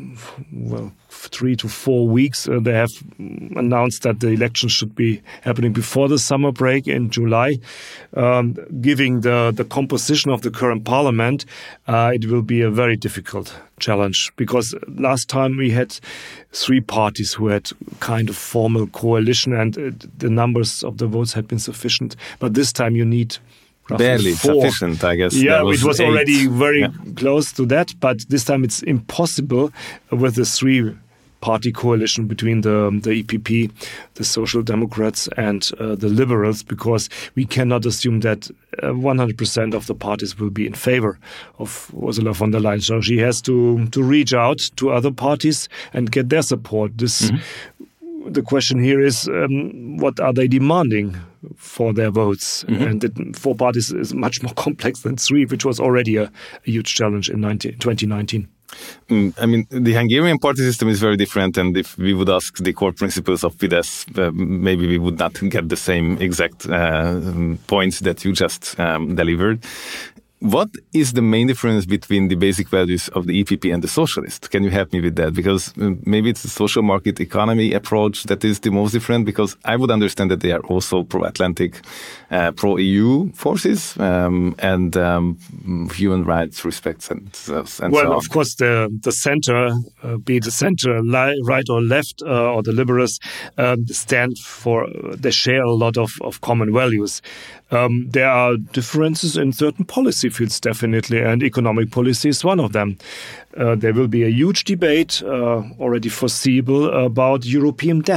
3 to 4 weeks. They have announced that the election should be happening before the summer break in July. Given the composition of the current parliament, it will be a very difficult challenge, because last time we had 3 parties who had kind of formal coalition, and the numbers of the votes had been sufficient. But this time you need barely 4. Sufficient, I guess. Yeah, it was 8. already very close to that, but this time it's impossible with the 3-party coalition between the EPP, the Social Democrats, and the Liberals, because we cannot assume that 100% of the parties will be in favor of Ursula von der Leyen. So she has to reach out to other parties and get their support. The question here is, what are they demanding for their votes? And 4 parties is much more complex than 3, which was already a huge challenge in 2019. I mean, the Hungarian party system is very different, and if we would ask the core principles of Fidesz, maybe we would not get the same exact points that you just delivered. What is the main difference between the basic values of the EPP and the socialists? Can you help me with that? Because maybe it's the social market economy approach that is the most different, because I would understand that they are also pro-Atlantic, pro-EU forces, and human rights respects and well, so on. Of course, the center, be it the center, right or left, or the liberals, stand for, they share a lot of common values. There are differences in certain policy fields, definitely, and economic policy is one of them. There will be a huge debate, already foreseeable, about European debt.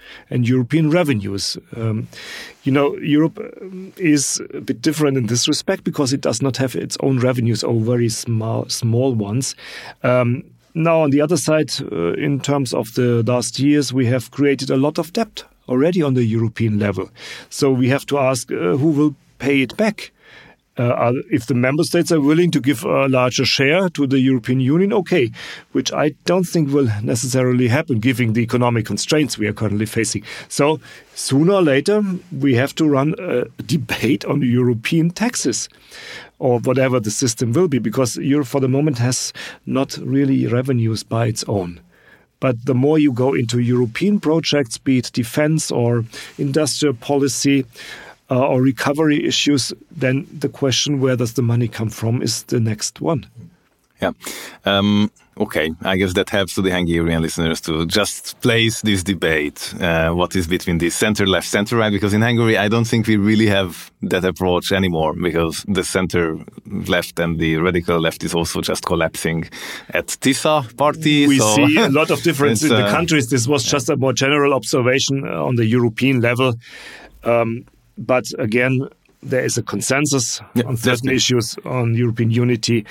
and European revenues. Europe is a bit different in this respect because it does not have its own revenues or very small ones. Now, on the other side, in terms of the last years, we have created a lot of debt already on the European level. So we have to ask who will pay it back. If the member states are willing to give a larger share to the European Union, okay, which I don't think will necessarily happen given the economic constraints we are currently facing. So sooner or later, we have to run a debate on European taxes or whatever the system will be, because Europe for the moment has not really revenues by its own. But the more you go into European projects, be it defense or industrial policy, or recovery issues, then the question, where does the money come from, is the next one. Yeah. Okay, I guess that helps to the Hungarian listeners to just place this debate, what is between the center-left, center-right, because in Hungary I don't think we really have that approach anymore, because the center-left and the radical left is also just collapsing at TISA party. We see a lot of difference in the countries. This was just a more general observation on the European level. But again, there is a consensus on certain issues on European unity.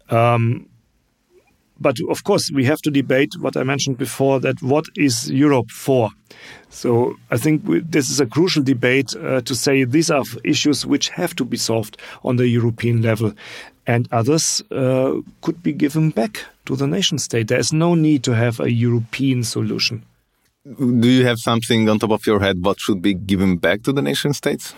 But of course, we have to debate what I mentioned before, that what is Europe for? So I think this is a crucial debate to say these are issues which have to be solved on the European level, and others could be given back to the nation state. There is no need to have a European solution. Do you have something on top of your head what should be given back to the nation states?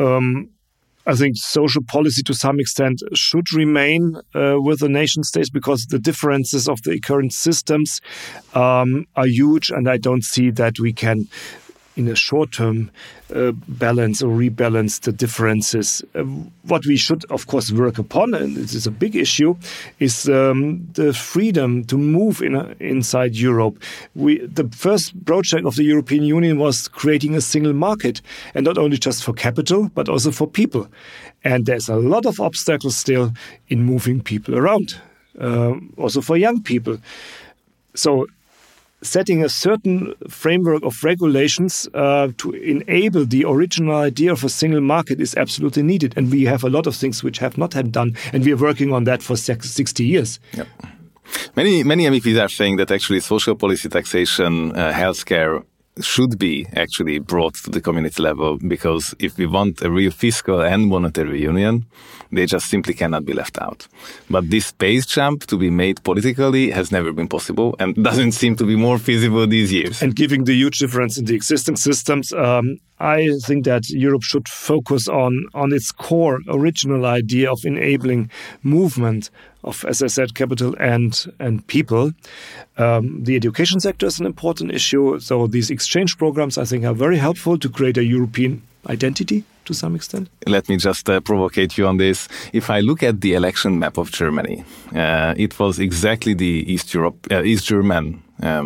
I think social policy to some extent should remain with the nation states, because the differences of the current systems are huge, and I don't see that we can, in a short term, balance or rebalance the differences. What we should, of course, work upon, and this is a big issue, is the freedom to move inside Europe. The first project of the European Union was creating a single market, and not only just for capital, but also for people. And there's a lot of obstacles still in moving people around, also for young people. So setting a certain framework of regulations to enable the original idea of a single market is absolutely needed. And we have a lot of things which have not been done, and we are working on that for 60 years. Yep. Many MEPs are saying that actually social policy, taxation, healthcare should be actually brought to the community level, because if we want a real fiscal and monetary union, they just simply cannot be left out. But this space jump to be made politically has never been possible and doesn't seem to be more feasible these years. And given the huge difference in the existing systems, I think that Europe should focus on its core original idea of enabling movement of, as I said, capital and people. The education sector is an important issue. So these exchange programs, I think, are very helpful to create a European identity to some extent. Let me just provocate you on this. If I look at the election map of Germany, it was exactly the East German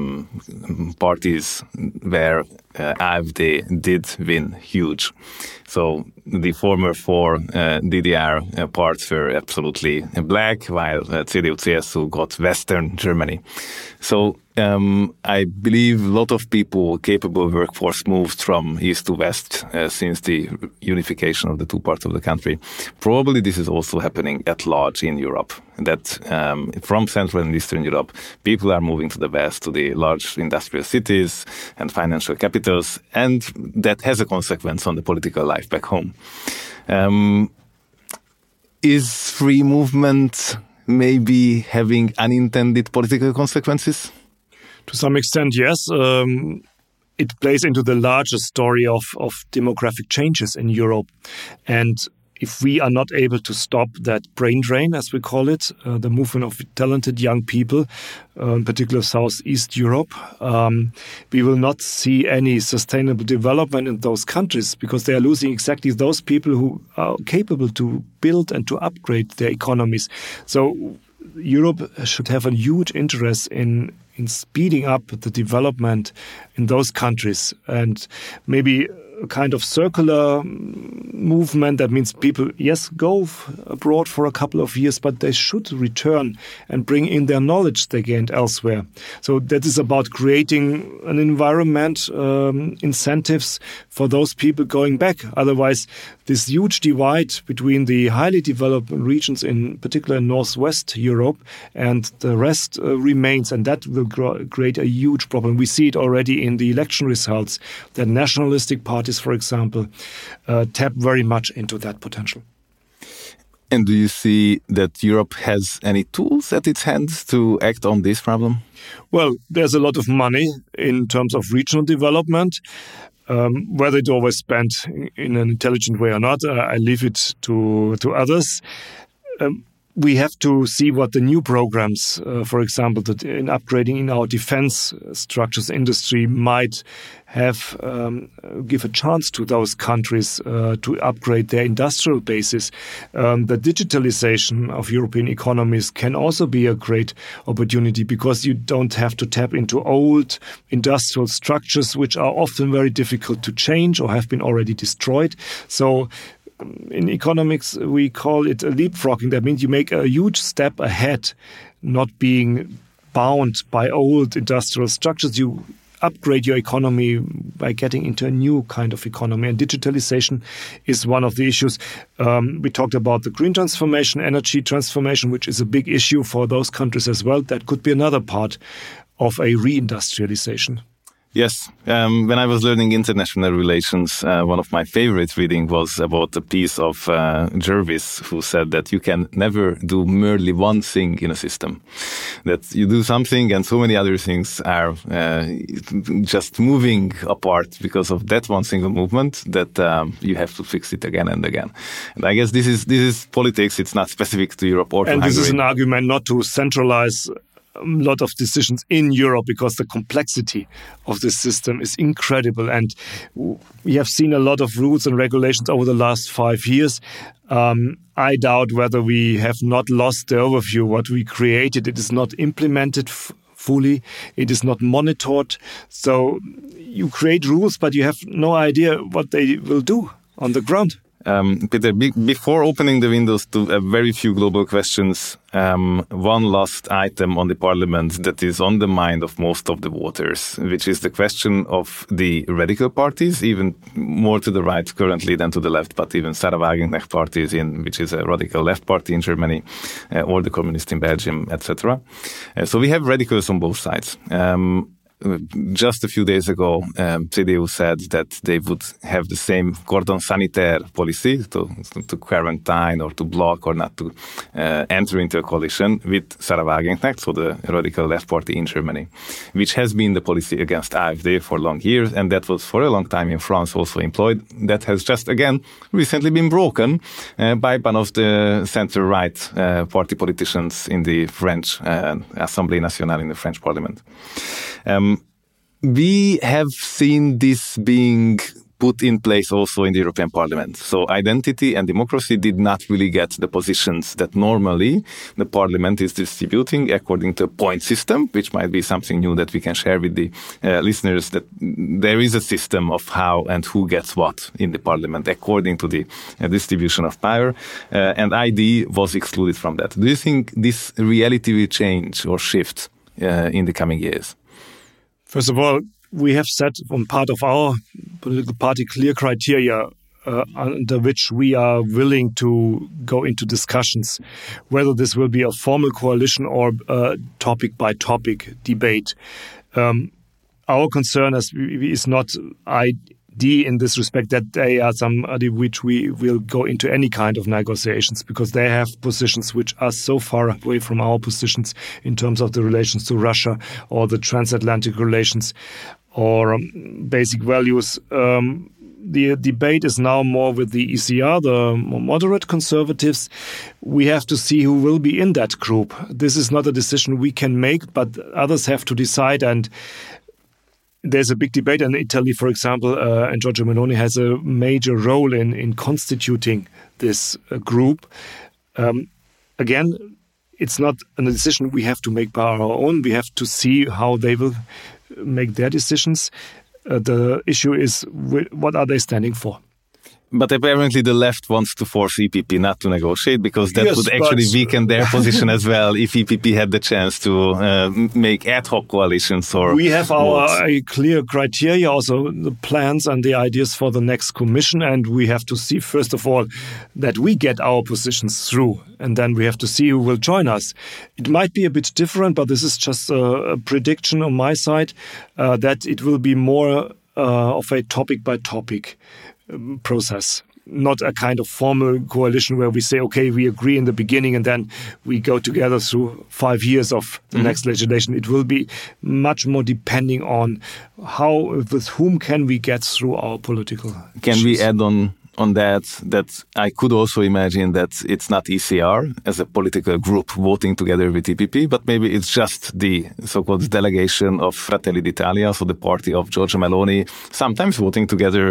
parties where AfD did win huge. So the former four DDR parts were absolutely black, while CDU-CSU got Western Germany. So I believe a lot of people, capable workforce, moved from east to west since the unification of the two parts of the country. Probably this is also happening at large in Europe, that from Central and Eastern Europe, people are moving to the west, to the large industrial cities and financial capitals, and that has a consequence on the political life back home. Is free movement maybe having unintended political consequences? To some extent, yes. It plays into the larger story of demographic changes in Europe. And if we are not able to stop that brain drain, as we call it, the movement of talented young people, in particular Southeast Europe, we will not see any sustainable development in those countries, because they are losing exactly those people who are capable to build and to upgrade their economies. So Europe should have a huge interest in speeding up the development in those countries, and maybe a kind of circular movement. That means people, yes, go abroad for a couple of years, but they should return and bring in their knowledge they gained elsewhere. So that is about creating an environment, incentives for those people going back. Otherwise, this huge divide between the highly developed regions, in particular in Northwest Europe, and the rest remains, and that will create a huge problem. We see it already in the election results that nationalistic parties, for example, tap very much into that potential. And do you see that Europe has any tools at its hands to act on this problem? Well, there's a lot of money in terms of regional development. Whether it's always spent in an intelligent way or not, I leave it to others. We have to see what the new programs, for example, that in upgrading in our defense structures industry might have give a chance to those countries to upgrade their industrial bases. The digitalization of European economies can also be a great opportunity because you don't have to tap into old industrial structures, which are often very difficult to change or have been already destroyed. So in economics, we call it a leapfrogging. That means you make a huge step ahead, not being bound by old industrial structures. You upgrade your economy by getting into a new kind of economy. And digitalization is one of the issues. We talked about the green transformation, energy transformation, which is a big issue for those countries as well. That could be another part of a reindustrialization. Yes. When I was learning international relations, one of my favorite reading was about a piece of Jervis, who said that you can never do merely one thing in a system. That you do something and so many other things are just moving apart because of that one single movement that you have to fix it again and again. And I guess this is politics. It's not specific to Europe or to Hungary. And this is an argument not to centralize a lot of decisions in Europe because the complexity of the system is incredible. And we have seen a lot of rules and regulations over the last 5 years. I doubt whether we have not lost the overview. What we created, it is not implemented fully. It is not monitored. So you create rules, but you have no idea what they will do on the ground. Peter, before opening the windows to a very few global questions, one last item on the parliament that is on the mind of most of the voters, which is the question of the radical parties, even more to the right currently than to the left, but even Sarah Wagenknecht parties, which is a radical left party in Germany, or the communists in Belgium, etc. So we have radicals on both sides. Just a few days ago, CDU said that they would have the same cordon sanitaire policy to quarantine or to block or not to enter into a coalition with Sarah Wagenknecht, so the radical left party in Germany, which has been the policy against AfD for long years, and that was for a long time in France also employed. That has just again recently been broken by one of the center-right party politicians in the French Assemblée Nationale, in the French Parliament. We have seen this being put in place also in the European Parliament. So identity and democracy did not really get the positions that normally the Parliament is distributing according to a point system, which might be something new that we can share with the listeners, that there is a system of how and who gets what in the Parliament according to the distribution of power, and ID was excluded from that. Do you think this reality will change or shift in the coming years? First of all, we have set on part of our political party clear criteria under which we are willing to go into discussions, whether this will be a formal coalition or a topic-by-topic debate. Our concern is not ID in this respect, that they are somebody which we will go into any kind of negotiations, because they have positions which are so far away from our positions in terms of the relations to Russia or the transatlantic relations or basic values. The debate is now more with the ECR, the more moderate conservatives. We have to see who will be in that group. This is not a decision we can make, but others have to decide. And there's a big debate in Italy, for example, and Giorgia Meloni has a major role in constituting this group. Again, it's not a decision we have to make by our own. We have to see how they will make their decisions. The issue is what are they standing for? But apparently the left wants to force EPP not to negotiate because that would actually weaken their position as well if EPP had the chance to make ad hoc coalitions. Or we have our clear criteria, also the plans and the ideas for the next commission, and we have to see, first of all, that we get our positions through, and then we have to see who will join us. It might be a bit different, but this is just a prediction on my side that it will be more of a topic-by-topic process, not a kind of formal coalition where we say, okay, we agree in the beginning and then we go together through 5 years of the next legislation. It will be much more depending on with whom can we get through our political Can issues. we add on that I could also imagine that it's not ECR as a political group voting together with EPP, but maybe it's just the so-called delegation of Fratelli d'Italia, so the party of Giorgia Meloni, sometimes voting together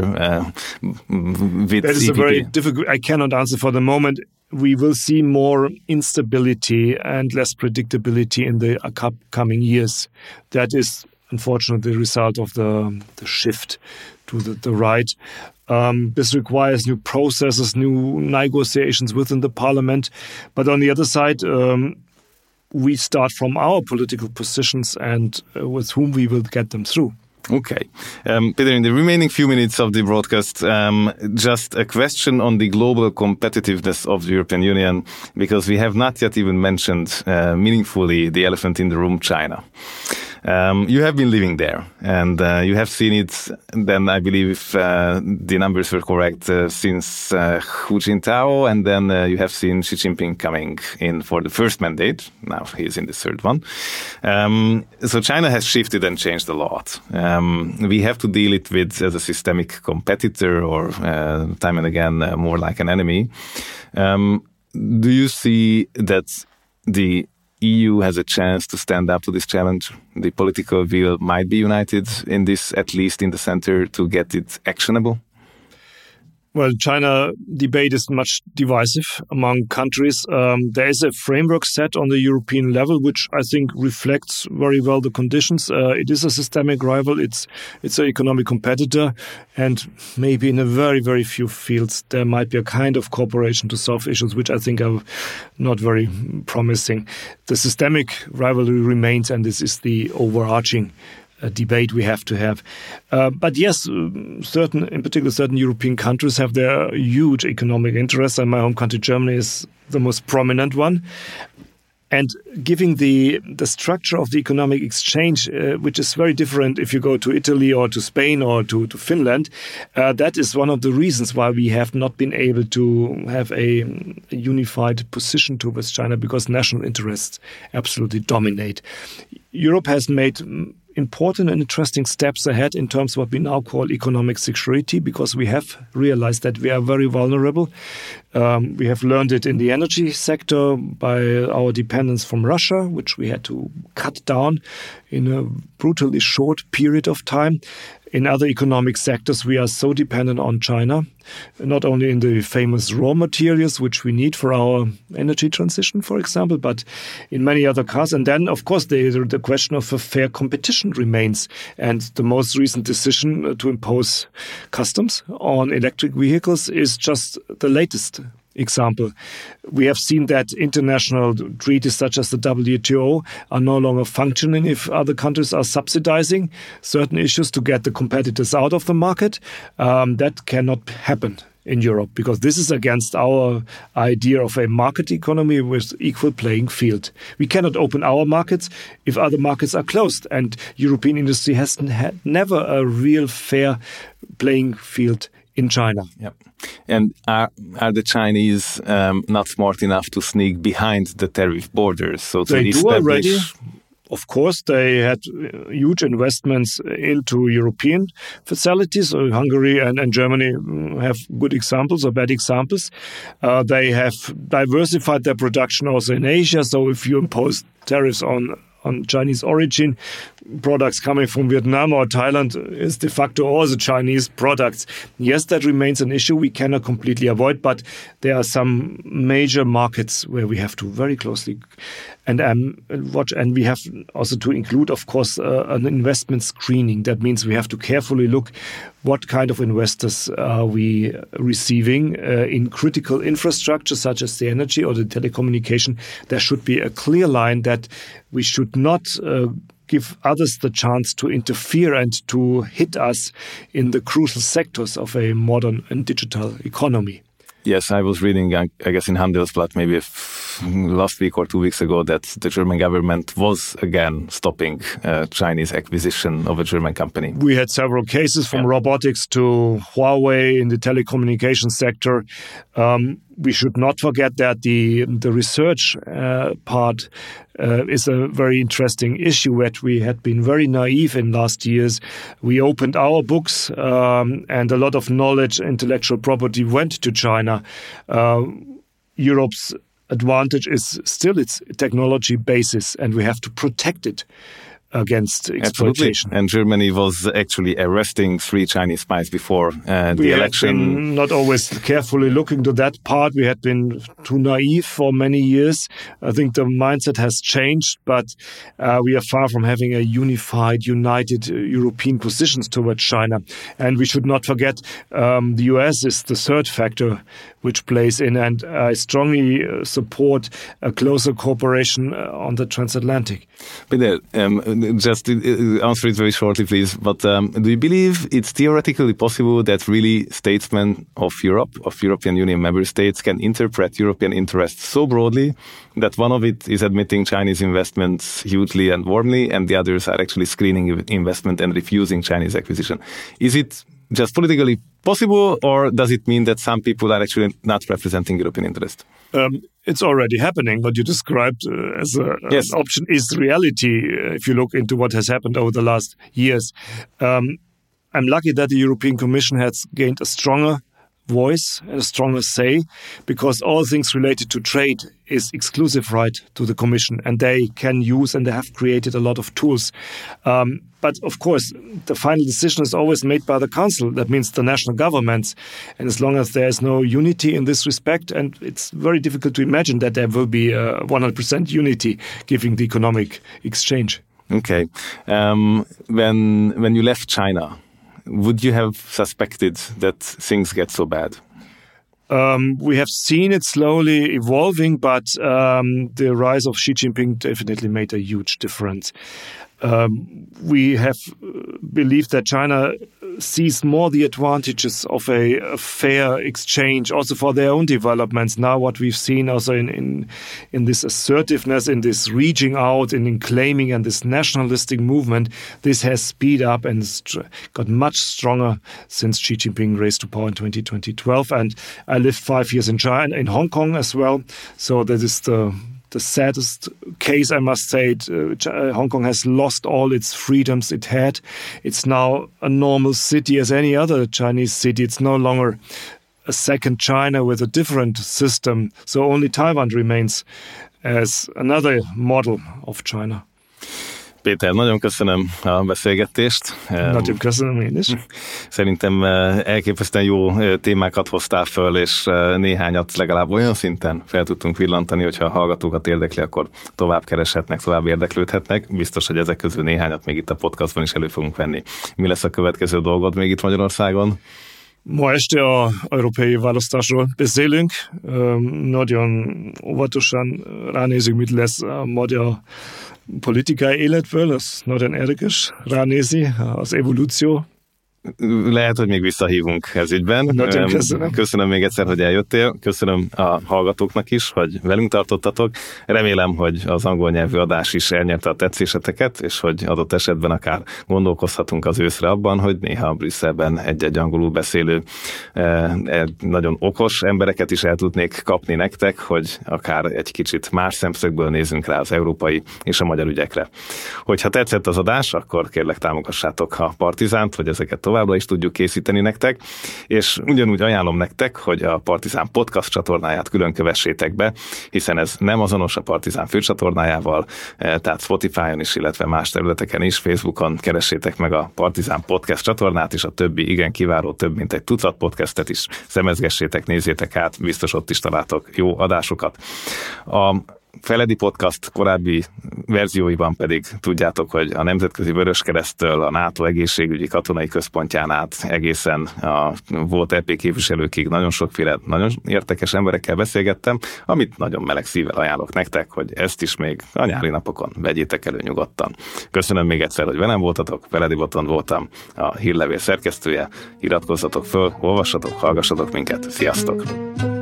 with That is EPP. a very difficult, I cannot answer for the moment. We will see more instability and less predictability in the upcoming years. That is unfortunately the result of the shift to the right. This requires new processes, new negotiations within the parliament. But on the other side, we start from our political positions and with whom we will get them through. Okay. Peter, in the remaining few minutes of the broadcast, just a question on the global competitiveness of the European Union, because we have not yet even mentioned meaningfully the elephant in the room, China. You have been living there, and you have seen it, then I believe if the numbers were correct, since Hu Jintao, and then you have seen Xi Jinping coming in for the first mandate. Now he's in the third one. So China has shifted and changed a lot. We have to deal it with as a systemic competitor or time and again more like an enemy. Do you see that the EU has a chance to stand up to this challenge? The political will might be united in this, at least in the center, to get it actionable? Well, China debate is much divisive among countries. There is a framework set on the European level, which I think reflects very well the conditions. It is a systemic rival. It's an economic competitor. And maybe in a very, very few fields, there might be a kind of cooperation to solve issues, which I think are not very promising. The systemic rivalry remains, and this is the overarching debate we have to have. But yes, in particular, certain European countries have their huge economic interests, and my home country, Germany, is the most prominent one. And giving the structure of the economic exchange, which is very different if you go to Italy or to Spain or to Finland, that is one of the reasons why we have not been able to have a unified position towards China, because national interests absolutely dominate. Europe has made important and interesting steps ahead in terms of what we now call economic security, because we have realized that we are very vulnerable. We have learned it in the energy sector by our dependence from Russia, which we had to cut down in a brutally short period of time. In other economic sectors, we are so dependent on China, not only in the famous raw materials, which we need for our energy transition, for example, but in many other cars. And then, of course, the question of a fair competition remains. And the most recent decision to impose customs on electric vehicles is just the latest example. We have seen that international treaties such as the WTO are no longer functioning if other countries are subsidizing certain issues to get the competitors out of the market. That cannot happen in Europe, because this is against our idea of a market economy with equal playing field. We cannot open our markets if other markets are closed, and European industry has never a real fair playing field in China. Yep. And are the Chinese not smart enough to sneak behind the tariff borders? So to they do already. Of course, they had huge investments into European facilities. Hungary and Germany have good examples or bad examples. They have diversified their production also in Asia. So if you impose tariffs on Chinese origin, products coming from Vietnam or Thailand is de facto also Chinese products. Yes, that remains an issue we cannot completely avoid, but there are some major markets where we have to very closely And we have also to include, of course, an investment screening. That means we have to carefully look what kind of investors are we receiving in critical infrastructure such as the energy or the telecommunication. There should be a clear line that we should not give others the chance to interfere and to hit us in the crucial sectors of a modern and digital economy. Yes, I was reading, I guess in Handelsblatt maybe last week or 2 weeks ago that the German government was again stopping Chinese acquisition of a German company. We had several cases from robotics to Huawei in the telecommunications sector. We should not forget that the research part is a very interesting issue that we had been very naive in last years. We opened our books and a lot of knowledge, intellectual property went to China. Europe's advantage is still its technology basis, and we have to protect it against exploitation. Absolutely. And Germany was actually arresting 3 Chinese spies before the election. We had been not always carefully looking to that part. We had been too naive for many years. I think the mindset has changed, but we are far from having a united European positions towards China. And we should not forget the US is the third factor which plays in, and I strongly support a closer cooperation on the transatlantic. Peter, just answer it very shortly, please. But do you believe it's theoretically possible that really statesmen of Europe, of European Union member states, can interpret European interests so broadly that one of it is admitting Chinese investments hugely and warmly, and the others are actually screening investment and refusing Chinese acquisition? Is it just politically possible, or does it mean that some people are actually not representing European interest? It's already happening. What you described as an option is reality if you look into what has happened over the last years. I'm lucky that the European Commission has gained a stronger voice and a stronger say, because all things related to trade is exclusive right to the Commission, and they can use and they have created a lot of tools. But of course, the final decision is always made by the Council. That means the national governments. And as long as there is no unity in this respect, and it's very difficult to imagine that there will be 100% unity given the economic exchange. Okay. When you left China, would you have suspected that things get so bad? We have seen it slowly evolving, but the rise of Xi Jinping definitely made a huge difference. We have believed that China sees more the advantages of a fair exchange also for their own developments. Now what we've seen also in this assertiveness, in this reaching out, in claiming and this nationalistic movement, this has speed up and got much stronger since Xi Jinping raised to power in 2012. And I lived 5 years in China, in Hong Kong as well. So that is the saddest case, I must say. Hong Kong has lost all its freedoms it had. It's now a normal city as any other Chinese city. It's no longer a second China with a different system. So only Taiwan remains as another model of China. Péter, nagyon köszönöm a beszélgetést. Nagyon köszönöm én is. Szerintem elképesztően jó témákat hoztál föl, és néhányat legalább olyan szinten fel tudtunk villantani, hogyha a hallgatókat érdekli, akkor tovább kereshetnek, tovább érdeklődhetnek. Biztos, hogy ezek közül néhányat még itt a podcastban is elő fogunk venni. Mi lesz a következő dolgod még itt Magyarországon? Ma este az európai választásról beszélünk. Nagyon óvatosan ránézünk, mit lesz a magyar politikai életből, az nagyon érdekes ránézni, az evolúció. Lehet, hogy még visszahívunk ez ügyben. Nagyon köszönöm. Köszönöm még egyszer, hogy eljöttél. Köszönöm a hallgatóknak is, hogy velünk tartottatok. Remélem, hogy az angol nyelvű adás is elnyerte a tetszéseteket, és hogy adott esetben akár gondolkozhatunk az őszre abban, hogy néha Brüsszelben egy-egy angolul beszélő nagyon okos embereket is el tudnék kapni nektek, hogy akár egy kicsit más szemszögből nézzünk rá az európai és a magyar ügyekre. Hogyha tetszett az adás, akkor kérlek támogassátok a Partizánt, hogy ezeket továbbra is tudjuk készíteni nektek, és ugyanúgy ajánlom nektek, hogy a Partizán podcast csatornáját külön kövessétek be, hiszen ez nem azonos a Partizán főcsatornájával, tehát Spotify-on is, illetve más területeken is, Facebookon keressétek meg a Partizán podcast csatornát, és a többi igen kiváló, több mint egy tucat podcastet is szemezgessétek, nézzétek át, biztos ott is találtok jó adásokat. A Feledi Podcast korábbi verzióiban pedig tudjátok, hogy a Nemzetközi Vöröskereszttől a NATO egészségügyi katonai központján át egészen a volt EP képviselőkig nagyon sokféle, nagyon érdekes emberekkel beszélgettem, amit nagyon meleg szívvel ajánlok nektek, hogy ezt is még a nyári napokon vegyétek elő nyugodtan. Köszönöm még egyszer, hogy velem voltatok, Feledi Botond voltam, a Hírlevél szerkesztője. Iratkozzatok föl, olvassatok, hallgassatok minket. Sziasztok!